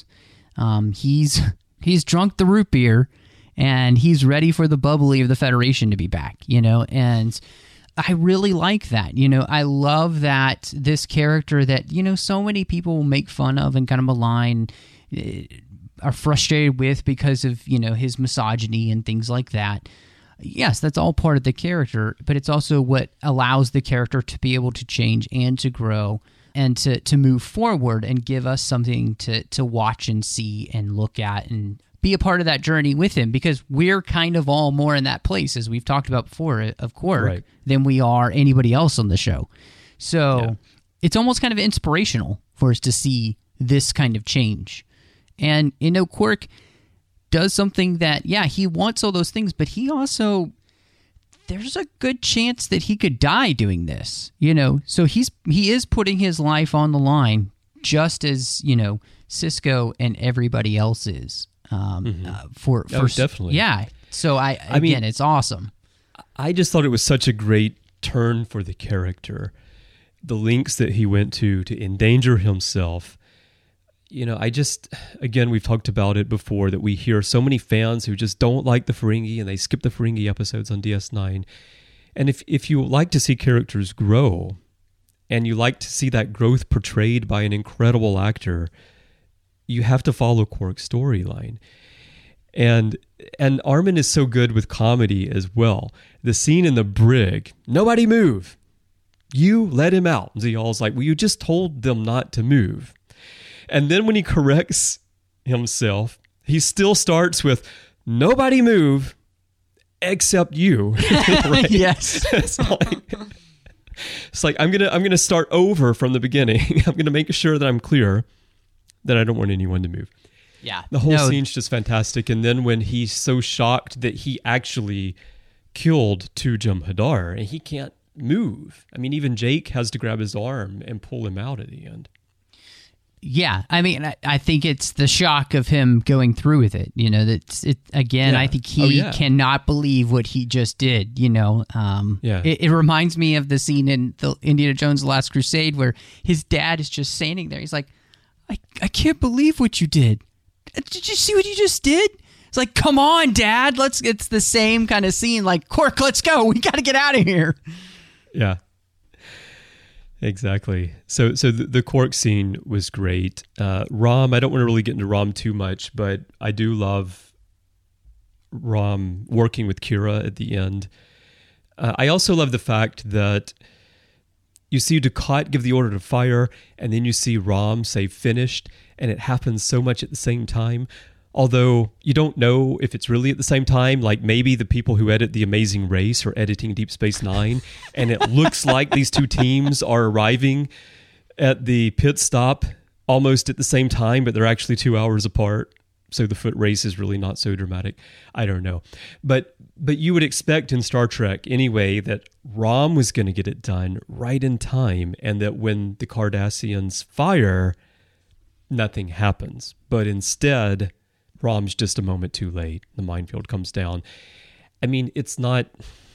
He's drunk the root beer, and he's ready for the bubbly of the Federation to be back, you know, and I really like that. You know, I love that this character that, you know, so many people make fun of and kind of malign, are frustrated with because of, you know, his misogyny and things like that. Yes, that's all part of the character, but it's also what allows the character to be able to change and to grow and to move forward and give us something to watch and see and look at and be a part of that journey with him, because we're kind of all more in that place, as we've talked about before, of Quark, right, than we are anybody else on the show. So it's almost kind of inspirational for us to see this kind of change. And, you know, Quark does something that, yeah, he wants all those things, but he also, there's a good chance that he could die doing this, you know? So he is putting his life on the line, just as, you know, Sisko and everybody else is. For definitely. Yeah. So I mean, it's awesome. I just thought it was such a great turn for the character. The lengths that he went to endanger himself. You know, again, we've talked about it before, that we hear so many fans who just don't like the Ferengi and they skip the Ferengi episodes on DS9. And if you like to see characters grow and you like to see that growth portrayed by an incredible actor, you have to follow Quark's storyline. And Armin is so good with comedy as well. The scene in the brig, nobody move. You let him out. And Ziyal's like, well, you just told them not to move. And then when he corrects himself, he still starts with, nobody move. except you. Right? Yes. It's like I'm gonna start over from the beginning. I'm gonna make sure that I'm clear that I don't want anyone to move. Yeah. The whole scene's just fantastic. And then when he's so shocked that he actually killed Tu Jem'Hadar and he can't move. I mean, even Jake has to grab his arm and pull him out at the end. Yeah, I mean, I think it's the shock of him going through with it. You know, I think he cannot believe what he just did. You know, it reminds me of the scene in the Indiana Jones: The Last Crusade where his dad is just standing there. He's like, I can't believe what you did. Did you see what you just did? It's like, come on, Dad. It's the same kind of scene. Like, Quark, let's go. We got to get out of here. Yeah. Exactly. So the Quark scene was great. Rom, I don't want to really get into Rom too much, but I do love Rom working with Kira at the end. I also love the fact that you see Dukat give the order to fire, and then you see Rom say finished, and it happens so much at the same time. Although you don't know if it's really at the same time, like maybe the people who edit The Amazing Race are editing Deep Space Nine, and it looks like these two teams are arriving at the pit stop almost at the same time, but they're actually 2 hours apart. So the foot race is really not so dramatic. I don't know. But you would expect in Star Trek anyway that Rom was going to get it done right in time, and that when the Cardassians fire, nothing happens. But instead, Rom's just a moment too late. The minefield comes down. I mean, it's not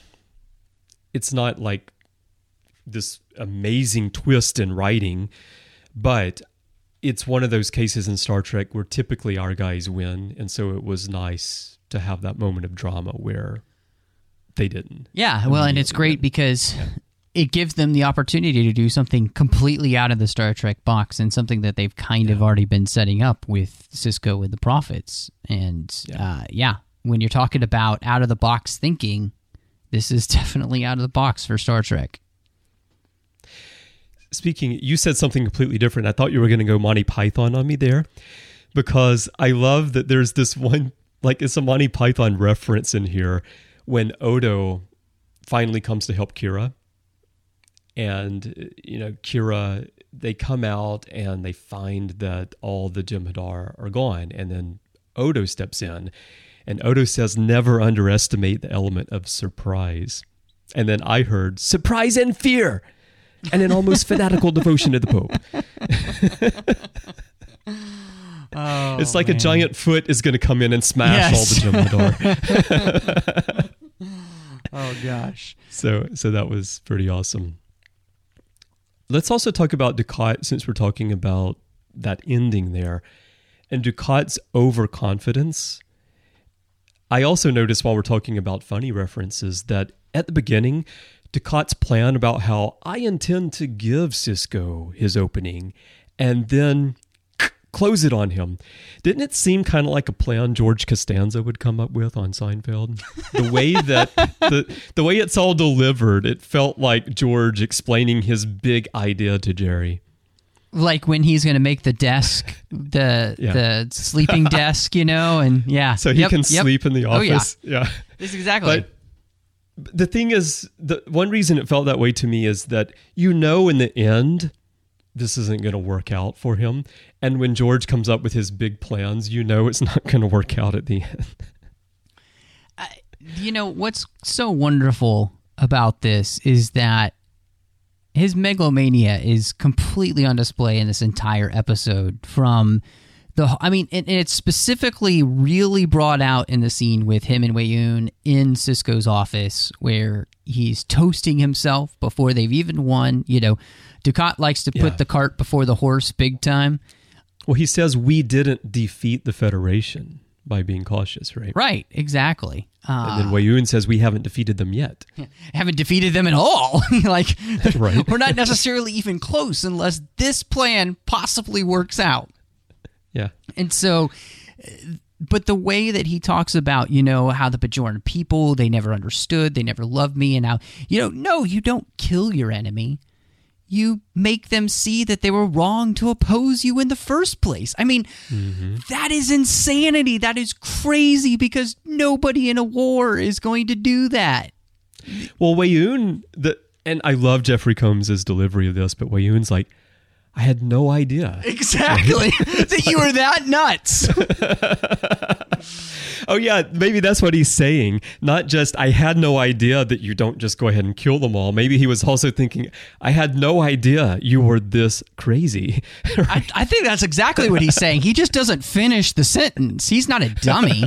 like this amazing twist in writing, but it's one of those cases in Star Trek where typically our guys win, and so it was nice to have that moment of drama where they didn't. Yeah, well, and it's great because it gives them the opportunity to do something completely out of the Star Trek box and something that they've kind of already been setting up with Sisko with the Prophets. And when you're talking about out-of-the-box thinking, this is definitely out of the box for Star Trek. Speaking, you said something completely different. I thought you were going to go Monty Python on me there, because I love that there's this one, like it's a Monty Python reference in here when Odo finally comes to help Kira. And, you know, Kira, they come out and they find that all the Jem'Hadar are gone. And then Odo steps in. And Odo says, never underestimate the element of surprise. And then I heard, surprise and fear! And an almost fanatical devotion to the Pope. It's like a giant foot is going to come in and smash all the Jem'Hadar. Oh, gosh. So that was pretty awesome. Let's also talk about Dukat, since we're talking about that ending there. And Dukat's overconfidence. I also noticed while we're talking about funny references that at the beginning, Dukat's plan about how I intend to give Sisko his opening and then close it on him. Didn't it seem kind of like a plan George Costanza would come up with on Seinfeld? The way that the way it's all delivered, it felt like George explaining his big idea to Jerry. Like when he's going to make the desk, the sleeping desk, you know, and so he can sleep in the office. Oh, yeah. This is exactly. But the thing is, the one reason it felt that way to me is that, you know, in the end, this isn't going to work out for him. And when George comes up with his big plans, you know it's not going to work out at the end. You know, what's so wonderful about this is that his megalomania is completely on display in this entire episode. And it's specifically really brought out in the scene with him and Weyoun in Sisko's office, where he's toasting himself before they've even won. You know, Dukat likes to put the cart before the horse big time. Well, he says we didn't defeat the Federation by being cautious, right? Right, exactly. And then Weyoun says we haven't defeated them yet. Haven't defeated them at all. Like, right. We're not necessarily even close unless this plan possibly works out. Yeah. And so, but the way that he talks about, you know, how the Bajoran people, they never understood, they never loved me, and how, you know, no, you don't kill your enemy. you make them see that they were wrong to oppose you in the first place. I mean, that is insanity. That is crazy, because nobody in a war is going to do that. Well, Weyoun, and I love Jeffrey Combs' delivery of this, but Weyoun's like, I had no idea. Exactly. That you were that nuts. Oh, yeah, maybe that's what he's saying. Not just, I had no idea that you don't just go ahead and kill them all. Maybe he was also thinking, I had no idea you were this crazy. Right? I think that's exactly what he's saying. He just doesn't finish the sentence. He's not a dummy.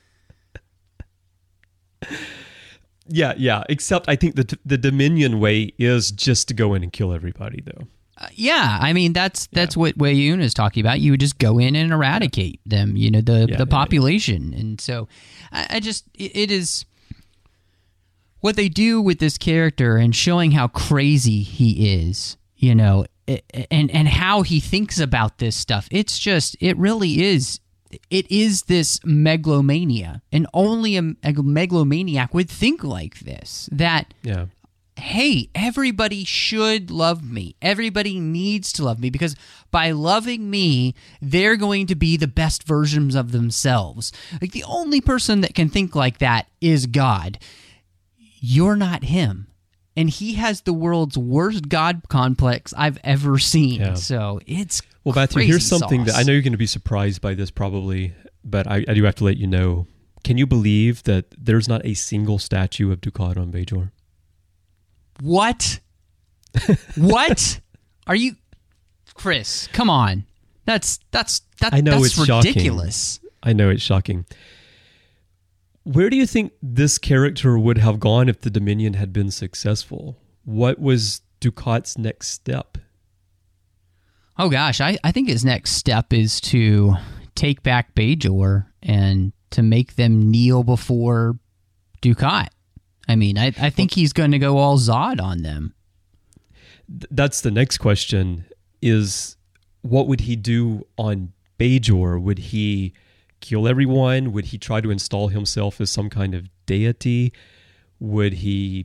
Yeah. Except I think the Dominion way is just to go in and kill everybody, though. Yeah, I mean that's what Weyoun is talking about. You would just go in and eradicate them, the population. And so it is what they do with this character and showing how crazy he is, and how he thinks about this stuff. It really is. It is this megalomania, and only a megalomaniac would think like this. That. Yeah. Hey, everybody should love me. Everybody needs to love me, because by loving me, they're going to be the best versions of themselves. Like, the only person that can think like that is God. You're not him. And he has the world's worst God complex I've ever seen. Yeah. So it's Well, Matthew, here's something that I know you're going to be surprised by this probably, but I do have to let you know. Can you believe that there's not a single statue of Dukat on Bajor? What? What? Are you, Chris? Come on. That's I know, that's it's ridiculous. Shocking. I know, it's shocking. Where do you think this character would have gone if the Dominion had been successful? What was Dukat's next step? Oh gosh, I think his next step is to take back Bajor and to make them kneel before Dukat. I mean, I think he's going to go all Zod on them. That's the next question, is what would he do on Bajor? Would he kill everyone? Would he try to install himself as some kind of deity? Would he,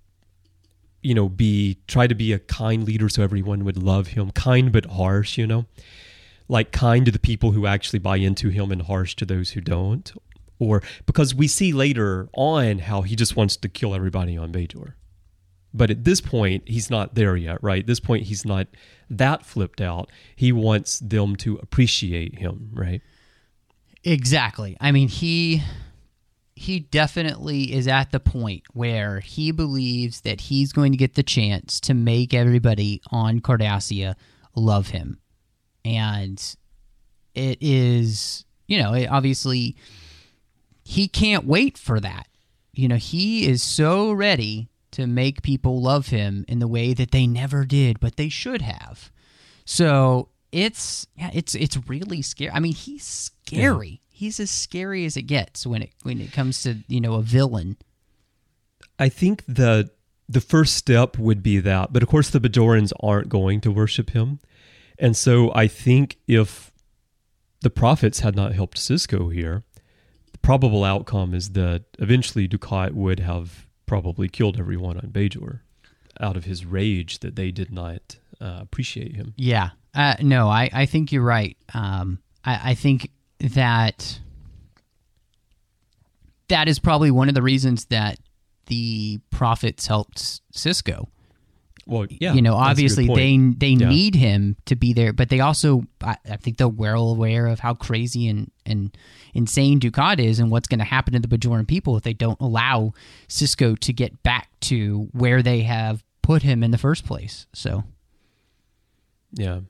try to be a kind leader so everyone would love him? Kind but harsh, like kind to the people who actually buy into him and harsh to those who don't. Or because we see later on how he just wants to kill everybody on Bajor. But at this point, he's not there yet, right? At this point, he's not that flipped out. He wants them to appreciate him, right? Exactly. I mean, he definitely is at the point where he believes that he's going to get the chance to make everybody on Cardassia love him. And it is, obviously, he can't wait for that. He is so ready to make people love him in the way that they never did, but they should have. So it's really scary. I mean, he's scary. Yeah. He's as scary as it gets when it comes to, a villain. I think the first step would be that, but of course the Bajorans aren't going to worship him. And so I think if the prophets had not helped Sisko here, the probable outcome is that eventually Dukat would have probably killed everyone on Bajor out of his rage that they did not appreciate him. Yeah. No, I think you're right. I think that is probably one of the reasons that the prophets helped Sisko. Well, yeah, obviously they need him to be there, but they also, I think they're well aware of how crazy and insane Dukat is and what's going to happen to the Bajoran people if they don't allow Sisko to get back to where they have put him in the first place. So, yeah.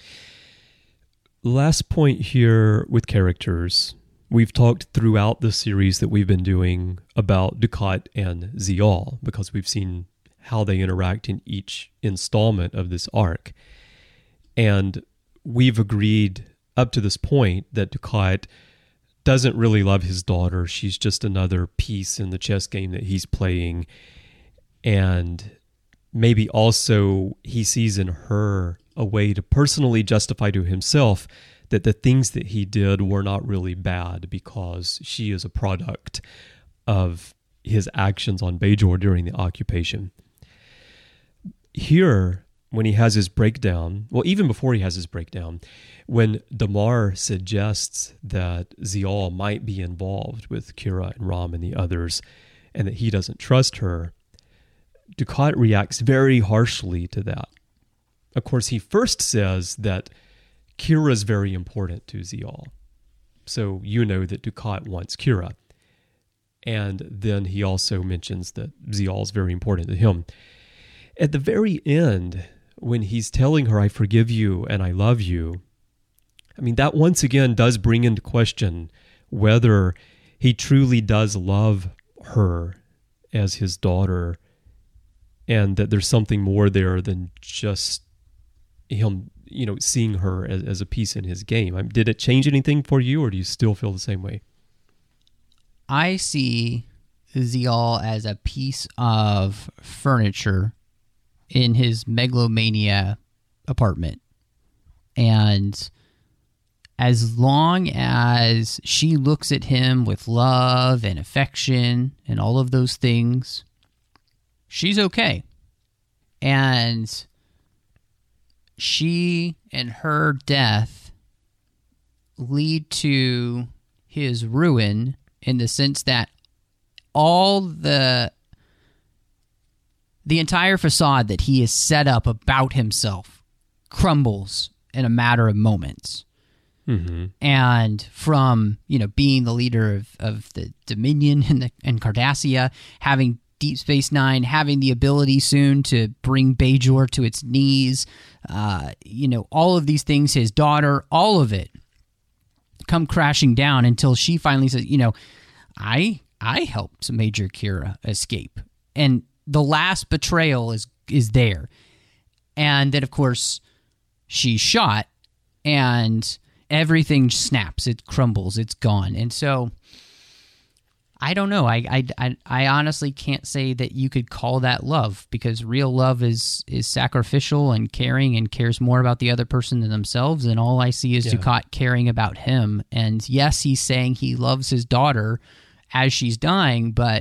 Last point here with characters. We've talked throughout the series that we've been doing about Dukat and Zial because we've seen how they interact in each installment of this arc. And we've agreed up to this point that Dukat doesn't really love his daughter. She's just another piece in the chess game that he's playing. And maybe also he sees in her a way to personally justify to himself that the things that he did were not really bad because she is a product of his actions on Bajor during the occupation. Here, when he has his breakdown, well, even before he has his breakdown, when Damar suggests that Zial might be involved with Kira and Rom and the others, and that he doesn't trust her, Dukat reacts very harshly to that. Of course, he first says that Kira is very important to Zial. So you know that Dukat wants Kira. And then he also mentions that Zial is very important to him. At the very end, when he's telling her, I forgive you and I love you, I mean, that once again does bring into question whether he truly does love her as his daughter, and that there's something more there than just him, seeing her as a piece in his game. Did it change anything for you, or do you still feel the same way? I see Zial as a piece of furniture in his megalomania apartment. And as long as she looks at him with love and affection and all of those things, she's okay. And she and her death lead to his ruin, in the sense that all the entire facade that he has set up about himself crumbles in a matter of moments. Mm-hmm. And from, being the leader of the Dominion and Cardassia, having Deep Space Nine, having the ability soon to bring Bajor to its knees, all of these things, his daughter, all of it come crashing down until she finally says, I helped Major Kira escape. And the last betrayal is there. And then, of course, she's shot, and everything snaps. It crumbles. It's gone. And so, I don't know. I honestly can't say that you could call that love, because real love is sacrificial and caring and cares more about the other person than themselves. And all I see is Dukat caring about him. And yes, he's saying he loves his daughter as she's dying, but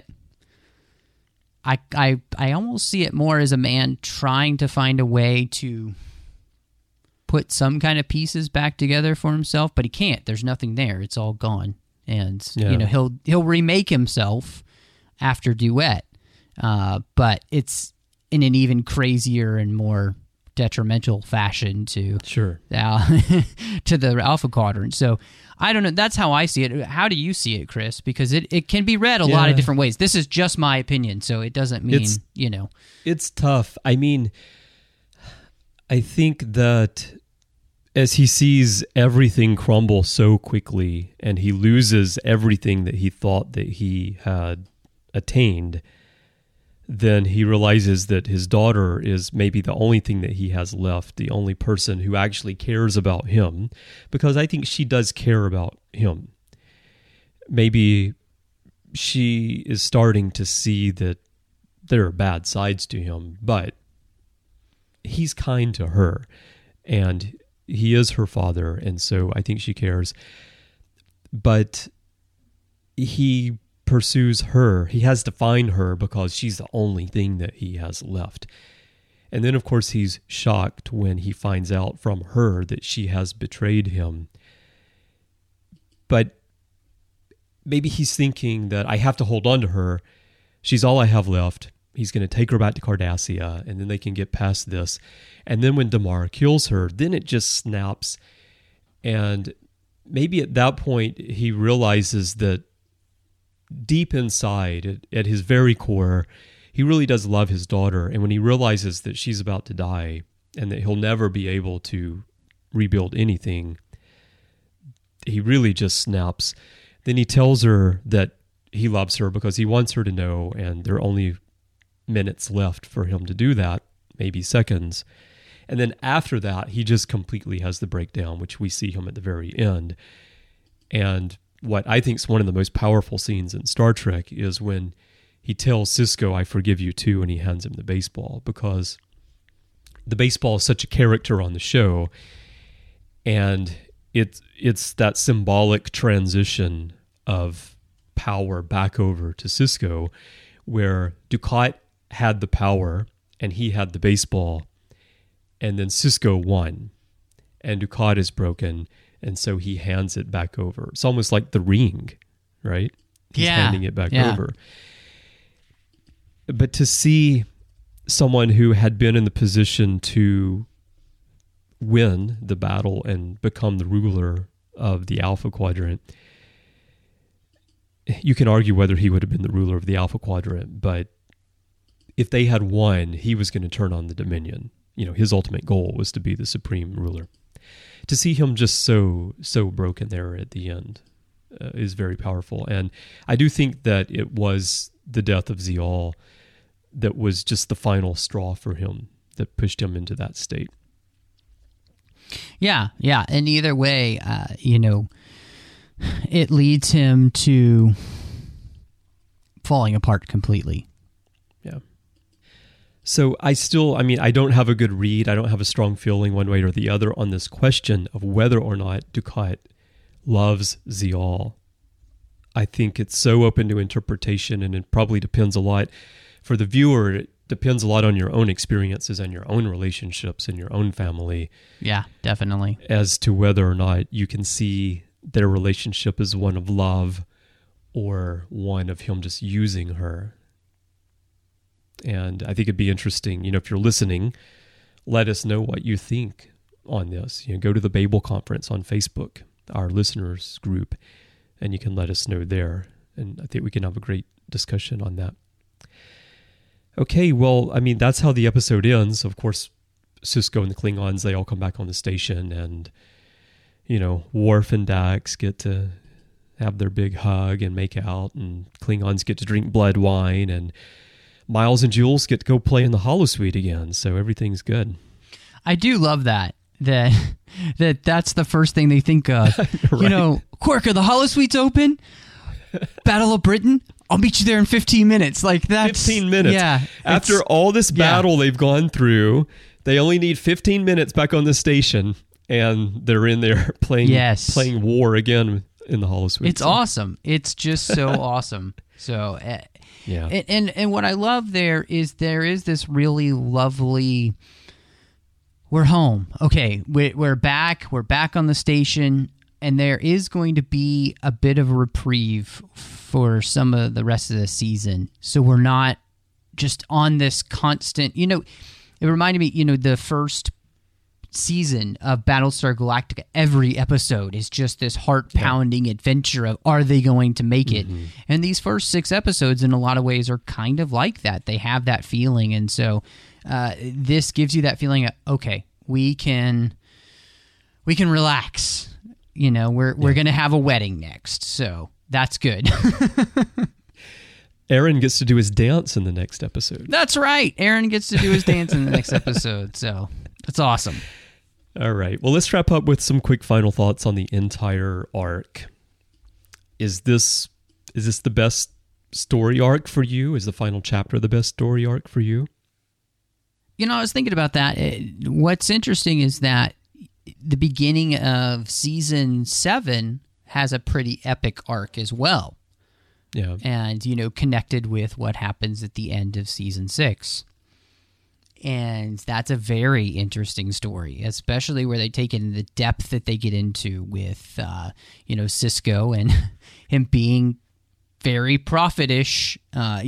I almost see it more as a man trying to find a way to put some kind of pieces back together for himself, but he can't. There's nothing there. It's all gone. And he'll remake himself after Duet, but it's in an even crazier and more detrimental fashion to to the Alpha Quadrant. So I don't know. That's how I see it. How do you see it, Chris? Because it can be read a lot of different ways. This is just my opinion, so it doesn't mean It's tough. I mean, I think that as he sees everything crumble so quickly, and he loses everything that he thought that he had attained, then he realizes that his daughter is maybe the only thing that he has left, the only person who actually cares about him, because I think she does care about him. Maybe she is starting to see that there are bad sides to him, but he's kind to her, and he is her father, and so I think she cares. But he pursues her. He has to find her because she's the only thing that he has left. And then, of course, he's shocked when he finds out from her that she has betrayed him. But maybe he's thinking that I have to hold on to her. She's all I have left. He's going to take her back to Cardassia, and then they can get past this. And then when Damar kills her, then it just snaps. And maybe at that point, he realizes that deep inside, at his very core, he really does love his daughter. And when he realizes that she's about to die and that he'll never be able to rebuild anything, he really just snaps. Then he tells her that he loves her because he wants her to know, and there are only minutes left for him to do that, maybe seconds. And then after that, he just completely has the breakdown, which we see him at the very end. And what I think is one of the most powerful scenes in Star Trek is when he tells Sisko, I forgive you too, and he hands him the baseball, because the baseball is such a character on the show, and it's that symbolic transition of power back over to Sisko, where Dukat had the power and he had the baseball, and then Sisko won, and Dukat is broken, and so he hands it back over. It's almost like the ring, right? He's handing it back over. But to see someone who had been in the position to win the battle and become the ruler of the Alpha Quadrant, you can argue whether he would have been the ruler of the Alpha Quadrant, but if they had won, he was going to turn on the Dominion. His ultimate goal was to be the supreme ruler. To see him just so broken there at the end is very powerful. And I do think that it was the death of Zial that was just the final straw for him that pushed him into that state. Yeah. And either way, it leads him to falling apart completely. Yeah. So I don't have a good read. I don't have a strong feeling one way or the other on this question of whether or not Dukat loves Zial. I think it's so open to interpretation, and it probably depends a lot. For the viewer, it depends a lot on your own experiences and your own relationships and your own family. Yeah, definitely. As to whether or not you can see their relationship as one of love or one of him just using her. And I think it'd be interesting, if you're listening, let us know what you think on this. Go to the Babel Conference on Facebook, our listeners group, and you can let us know there. And I think we can have a great discussion on that. Okay, well, that's how the episode ends. Of course, Sisko and the Klingons, they all come back on the station, and, Worf and Dax get to have their big hug and make out, and Klingons get to drink blood wine, and Miles and Jules get to go play in the holosuite again, so everything's good. I do love that's the first thing they think of. Right. Quark, are the holosuites open? Battle of Britain? I'll meet you there in 15 minutes. Like that's 15 minutes. Yeah. After all this battle they've gone through, they only need 15 minutes back on the station, and they're in there playing war again in the holosuite. It's awesome. It's just so awesome. So yeah. And what I love there is this really lovely. We're home. Okay, we're back. We're back on the station. And there is going to be a bit of a reprieve for some of the rest of the season. So we're not just on this constant, it reminded me, the first season of Battlestar Galactica, every episode is just this heart-pounding adventure of, are they going to make it? Mm-hmm. And these first 6 episodes, in a lot of ways, are kind of like that. They have that feeling. And so this gives you that feeling of, okay, we can relax. We're going to have a wedding next, so that's good. Aaron gets to do his dance in the next episode. That's right. Aaron gets to do his dance in the next episode, so that's awesome. All right. Well, let's wrap up with some quick final thoughts on the entire arc. Is this the best story arc for you? Is the final chapter the best story arc for you? I was thinking about that. What's interesting is that the beginning of season 7 has a pretty epic arc as well. Yeah. And, connected with what happens at the end of season 6. And that's a very interesting story, especially where they take it in the depth that they get into with, Sisko and him being very prophet-ish,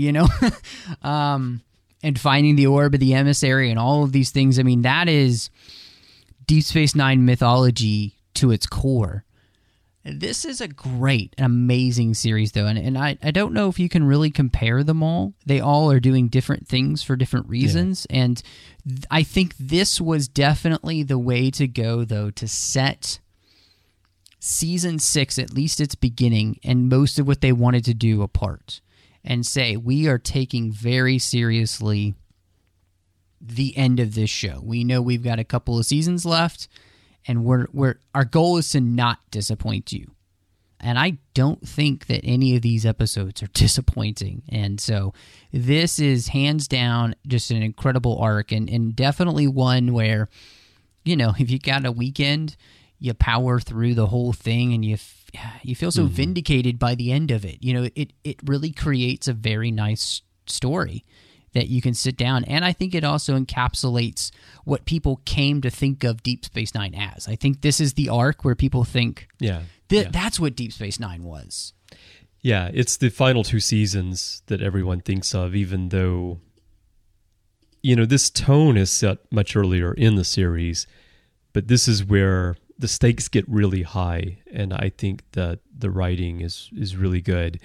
and finding the orb of the emissary and all of these things. That is Deep Space Nine mythology to its core. This is a great, amazing series, though, and I don't know if you can really compare them all. They all are doing different things for different reasons, and I think this was definitely the way to go, though, to set Season 6, at least its beginning, and most of what they wanted to do apart, and say, we are taking very seriously the end of this show. We know we've got a couple of seasons left, and our goal is to not disappoint you. And I don't think that any of these episodes are disappointing. And so this is hands down just an incredible arc, and definitely one where, if you got a weekend, you power through the whole thing, and you feel so vindicated by the end of it. It really creates a very nice story. that you can sit down. And I think it also encapsulates what people came to think of Deep Space Nine as. I think this is the arc where people think that's what Deep Space Nine was. Yeah, it's the final 2 seasons that everyone thinks of, even though, this tone is set much earlier in the series, but this is where the stakes get really high, and I think that the writing is really good.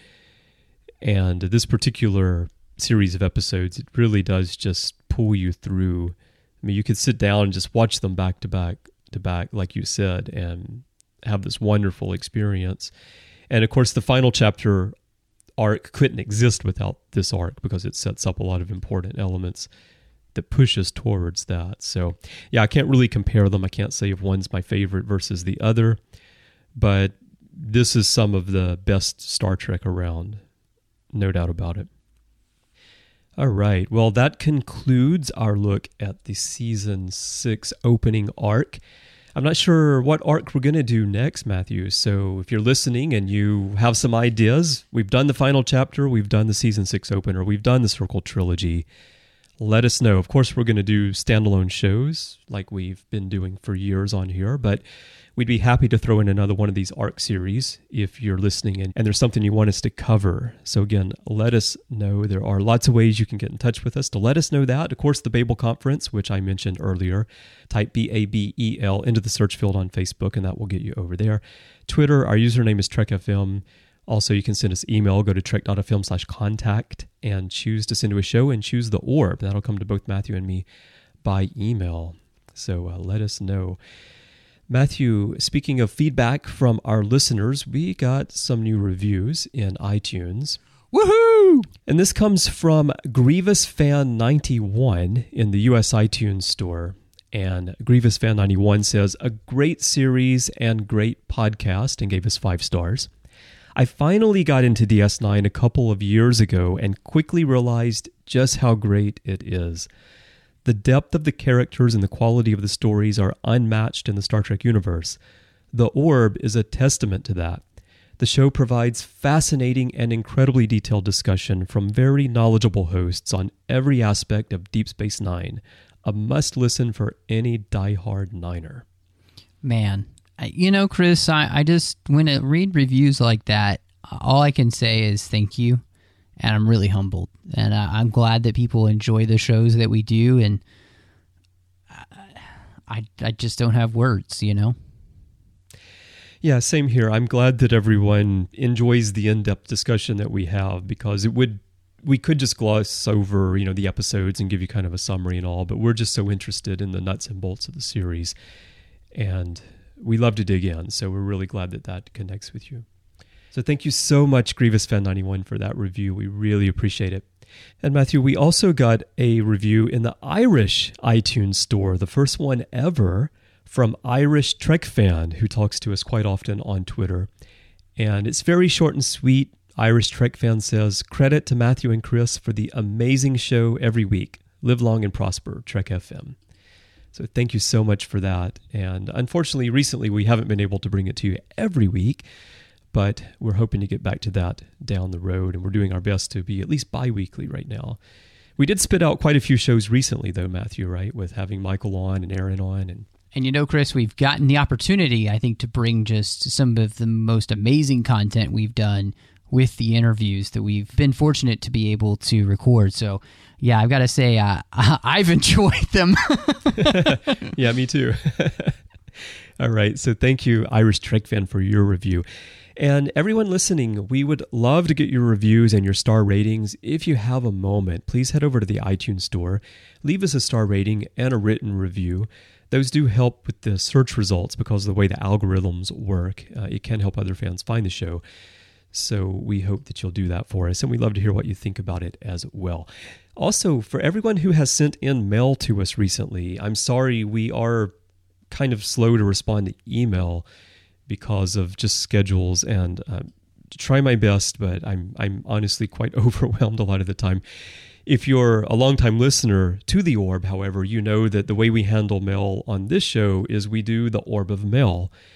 And this particular series of episodes, it really does just pull you through. I mean, you could sit down and just watch them back to back, like you said, and have this wonderful experience. And of course, the final chapter arc couldn't exist without this arc, because it sets up a lot of important elements that push us towards that. So yeah, I can't really compare them. I can't say if one's my favorite versus the other, but this is some of the best Star Trek around. No doubt about it. All right. Well, that concludes our look at the season 6 opening arc. I'm not sure what arc we're going to do next, Matthew. So if you're listening and you have some ideas, we've done the final chapter, we've done the season 6 opener, we've done the Circle Trilogy. Let us know. Of course, we're going to do standalone shows like we've been doing for years on here, but we'd be happy to throw in another one of these arc series if you're listening and there's something you want us to cover. So again, let us know. There are lots of ways you can get in touch with us to let us know that. Of course, the Babel Conference, which I mentioned earlier, type BABEL into the search field on Facebook, and that will get you over there. Twitter, our username is TrekFM. Also, you can send us email. Go to trek.fm/contact and choose to send to a show and choose the orb. That'll come to both Matthew and me by email. So let us know. Matthew, speaking of feedback from our listeners, we got some new reviews in iTunes. Woohoo! And this comes from Grievous Fan 91 in the US iTunes store. And Grievous Fan 91 says, a great series and great podcast, and gave us 5 stars. I finally got into DS9 a couple of years ago and quickly realized just how great it is. The depth of the characters and the quality of the stories are unmatched in the Star Trek universe. The Orb is a testament to that. The show provides fascinating and incredibly detailed discussion from very knowledgeable hosts on every aspect of Deep Space Nine. A must-listen for any diehard Niner. Man. Chris, I just, when I read reviews like that, all I can say is thank you, and I'm really humbled. And I'm glad that people enjoy the shows that we do, and I just don't have words, Yeah, same here. I'm glad that everyone enjoys the in-depth discussion that we have, because we could just gloss over, the episodes and give you kind of a summary and all, but we're just so interested in the nuts and bolts of the series, and we love to dig in, so we're really glad that connects with you. So thank you so much, Grievous Fan 91, for that review. We really appreciate it. And Matthew, we also got a review in the Irish iTunes store, the first one ever, from Irish Trek Fan, who talks to us quite often on Twitter. And it's very short and sweet. Irish Trek Fan says, credit to Matthew and Chris for the amazing show every week. Live long and prosper, Trek FM. So thank you so much for that. And unfortunately, recently, we haven't been able to bring it to you every week, but we're hoping to get back to that down the road, and we're doing our best to be at least bi-weekly right now. We did spit out quite a few shows recently, though, Matthew, right, with having Michael on and Aaron on. And Chris, we've gotten the opportunity, I think, to bring just some of the most amazing content we've done with the interviews that we've been fortunate to be able to record. So, yeah, I've got to say, I've enjoyed them. Yeah, me too. All right. So thank you, Irish Trek Fan, for your review. And everyone listening, we would love to get your reviews and your star ratings. If you have a moment, please head over to the iTunes store, leave us a star rating and a written review. Those do help with the search results because of the way the algorithms work. It can help other fans find the show. So we hope that you'll do that for us, and we'd love to hear what you think about it as well. Also, for everyone who has sent in mail to us recently, I'm sorry we are kind of slow to respond to email because of just schedules, and try my best, but I'm honestly quite overwhelmed a lot of the time. If you're a longtime listener to The Orb, however, you know that the way we handle mail on this show is we do the Orb of Mail.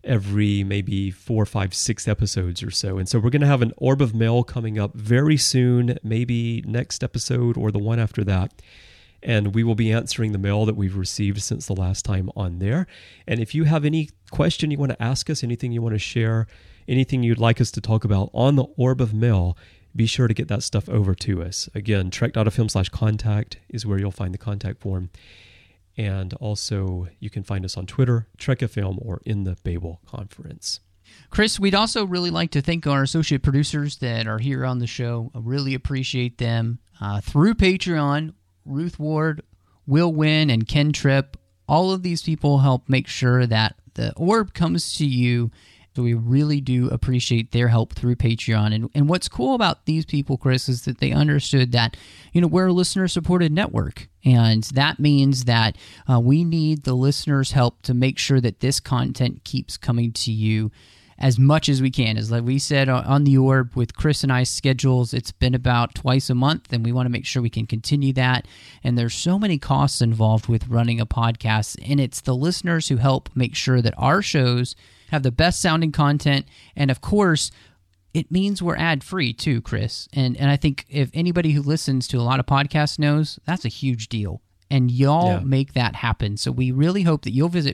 every maybe 4, 5, 6 episodes or so. And so we're going to have an Orb of Mail coming up very soon, maybe next episode or the one after that. And we will be answering the mail that we've received since the last time on there. And if you have any question you want to ask us, anything you want to share, anything you'd like us to talk about on the Orb of Mail, be sure to get that stuff over to us. Again, trek.fm/contact is where you'll find the contact form. And also, you can find us on Twitter, Trek FM, or in the Babel Conference. Chris, we'd also really like to thank our associate producers that are here on the show. I really appreciate them. Through Patreon, Ruth Ward, Will Wynn, and Ken Tripp, all of these people help make sure that the Orb comes to you. So we really do appreciate their help through Patreon. And what's cool about these people, Chris, is that they understood that, we're a listener-supported network. And that means that we need the listeners' help to make sure that this content keeps coming to you as much as we can. As like we said on the Orb, with Chris and I's schedules, it's been about twice a month, and we want to make sure we can continue that. And there's so many costs involved with running a podcast, and it's the listeners who help make sure that our shows have the best sounding content, and of course, it means we're ad-free too, Chris. And I think if anybody who listens to a lot of podcasts knows, that's a huge deal. And y'all make that happen. So we really hope that you'll visit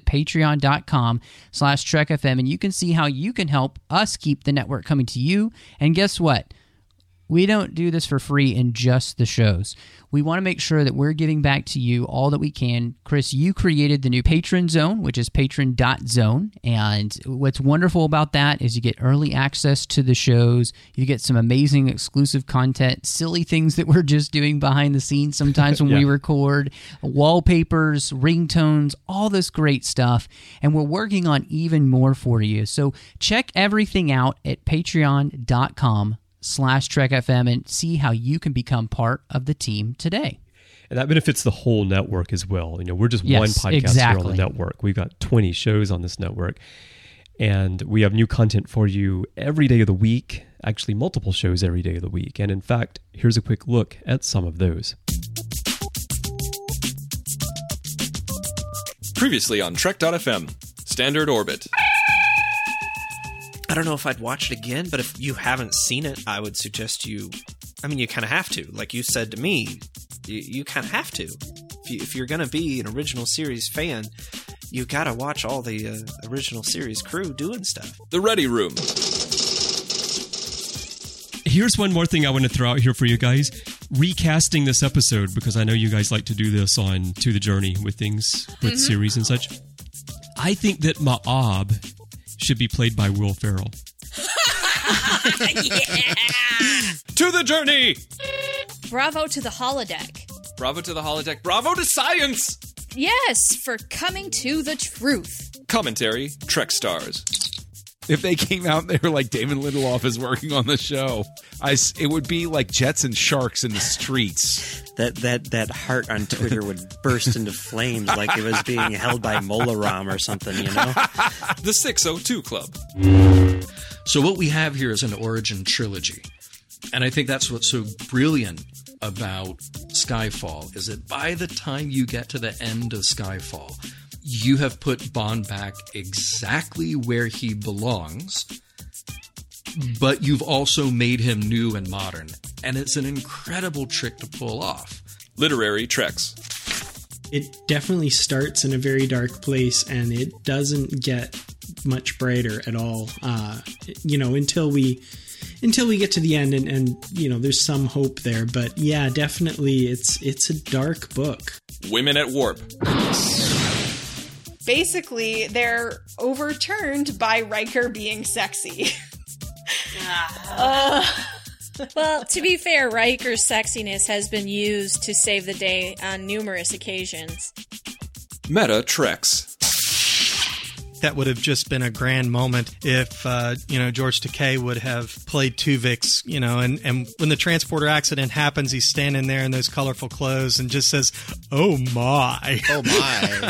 patreon.com/TrekFM, and you can see how you can help us keep the network coming to you. And guess what? We don't do this for free in just the shows. We want to make sure that we're giving back to you all that we can. Chris, you created the new Patron Zone, which is patron.zone. And what's wonderful about that is you get early access to the shows. You get some amazing exclusive content, silly things that we're just doing behind the scenes sometimes when we record, wallpapers, ringtones, all this great stuff. And we're working on even more for you. So check everything out at patreon.com/TrekFM and see how you can become part of the team today. And that benefits the whole network as well. We're just one podcast here on the network. We've got 20 shows on this network. And we have new content for you every day of the week, actually multiple shows every day of the week. And in fact, here's a quick look at some of those. Previously on Trek.fm, Standard Orbit. I don't know if I'd watch it again, but if you haven't seen it, I would suggest you kind of have to. Like you said to me, you kind of have to. If you're going to be an original series fan, you got to watch all the original series crew doing stuff. The Ready Room. Here's one more thing I want to throw out here for you guys. Recasting this episode, because I know you guys like to do this on To the Journey with things, with series and such. I think that Ma'ab should be played by Will Ferrell. Yeah! To the journey! Bravo to the holodeck. Bravo to the holodeck. Bravo to science! Yes, for coming to the truth. Commentary, Trek Stars. If they came out and they were like, David Lindelof is working on the show, it would be like jets and sharks in the streets. That heart on Twitter would burst into flames like it was being held by Molaram or something, The 602 Club. So what we have here is an origin trilogy. And I think that's what's so brilliant about Skyfall, is that by the time you get to the end of Skyfall, you have put Bond back exactly where he belongs, but you've also made him new and modern. And it's an incredible trick to pull off. Literary Treks. It definitely starts in a very dark place, and it doesn't get much brighter at all, until we get to the end, and there's some hope there. But yeah, definitely it's a dark book. Women at Warp. Basically, they're overturned by Riker being sexy. Well, to be fair, Riker's sexiness has been used to save the day on numerous occasions. Meta Treks. That would have just been a grand moment if, George Takei would have played Tuvix, and when the transporter accident happens, he's standing there in those colorful clothes and just says, "Oh my." Oh my.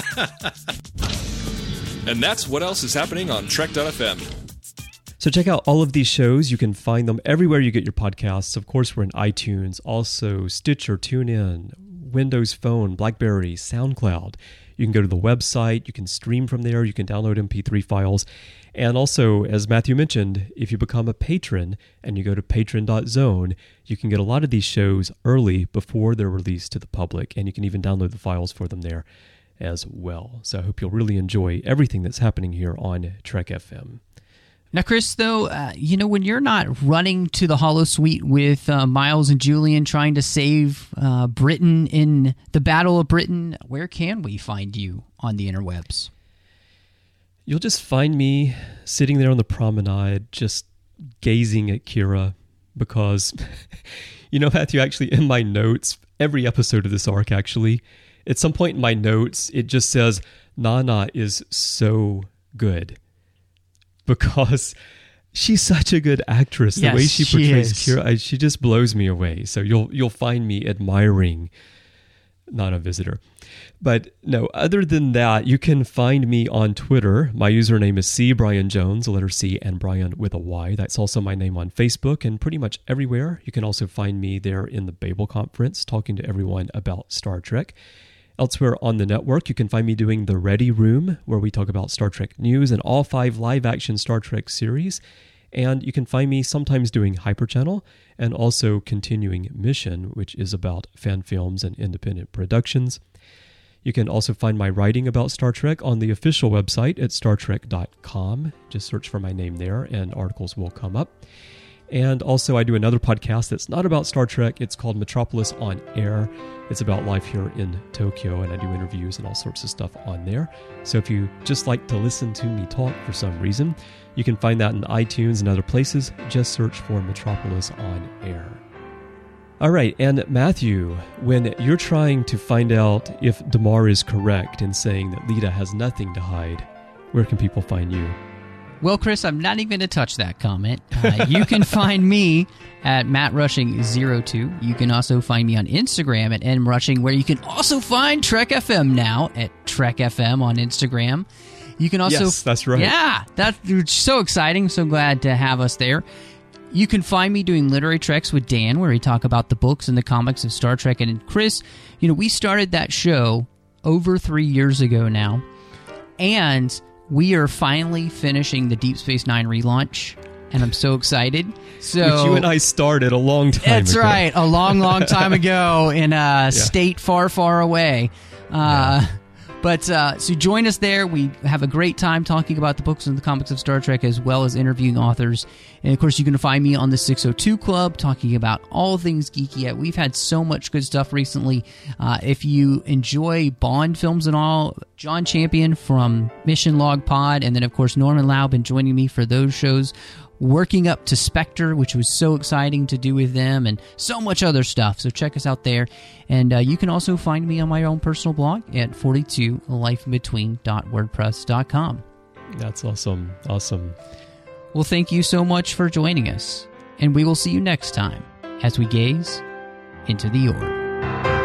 And that's what else is happening on Trek.fm. So check out all of these shows. You can find them everywhere you get your podcasts. Of course, we're in iTunes, also Stitcher, TuneIn, Windows Phone, BlackBerry, SoundCloud. You can go to the website, you can stream from there, you can download MP3 files. And also, as Matthew mentioned, if you become a patron and you go to patron.zone, you can get a lot of these shows early before they're released to the public, and you can even download the files for them there as well. So I hope you'll really enjoy everything that's happening here on Trek FM. Now, Chris, though, when you're not running to the holosuite with Miles and Julian trying to save Britain in the Battle of Britain, where can we find you on the interwebs? You'll just find me sitting there on the promenade, just gazing at Kira, because, Matthew, actually, in my notes, every episode of this arc, actually, at some point in my notes, it just says, Nana is so good. Because she's such a good actress. The way she portrays Kira, she just blows me away. So you'll find me admiring Nana Visitor. But no, other than that, you can find me on Twitter. My username is C Brian Jones, the letter C, and Brian with a Y. That's also my name on Facebook and pretty much everywhere. You can also find me there in the Babel Conference, talking to everyone about Star Trek. Elsewhere on the network, you can find me doing The Ready Room, where we talk about Star Trek news and all 5 live-action Star Trek series. And you can find me sometimes doing Hyperchannel and also Continuing Mission, which is about fan films and independent productions. You can also find my writing about Star Trek on the official website at StarTrek.com. Just search for my name there and articles will come up. And also I do another podcast that's not about Star Trek. It's called Metropolis on Air. It's about life here in Tokyo, and I do interviews and all sorts of stuff on there. So if you just like to listen to me talk for some reason, you can find that in iTunes and other places. Just search for Metropolis on Air. All right, and Matthew, when you're trying to find out if Damar is correct in saying that Leeta has nothing to hide, where can people find you? Well, Chris, I'm not even going to touch that comment. You can find me at MattRushing02. You can also find me on Instagram at NRushing, where you can also find Trek FM now at Trek FM on Instagram. You can also... Yes, that's right. Yeah, that's so exciting. So glad to have us there. You can find me doing Literary Treks with Dan, where we talk about the books and the comics of Star Trek. And Chris, we started that show over 3 years ago now. And we are finally finishing the Deep Space Nine relaunch, and I'm so excited. So, which you and I started a long time ago. That's right, a long, long time ago in a state far, far away. But so join us there. We have a great time talking about the books and the comics of Star Trek, as well as interviewing authors. And, of course, you can find me on the 602 Club talking about all things geeky. We've had so much good stuff recently. If you enjoy Bond films and all, John Champion from Mission Log Pod, and then, of course, Norman Lau been joining me for those shows, working up to Spectre, which was so exciting to do with them, and so much other stuff. So check us out there. And you can also find me on my own personal blog at 42lifeinbetween.wordpress.com. That's awesome. Awesome. Well, thank you so much for joining us. And we will see you next time as we gaze into the orb.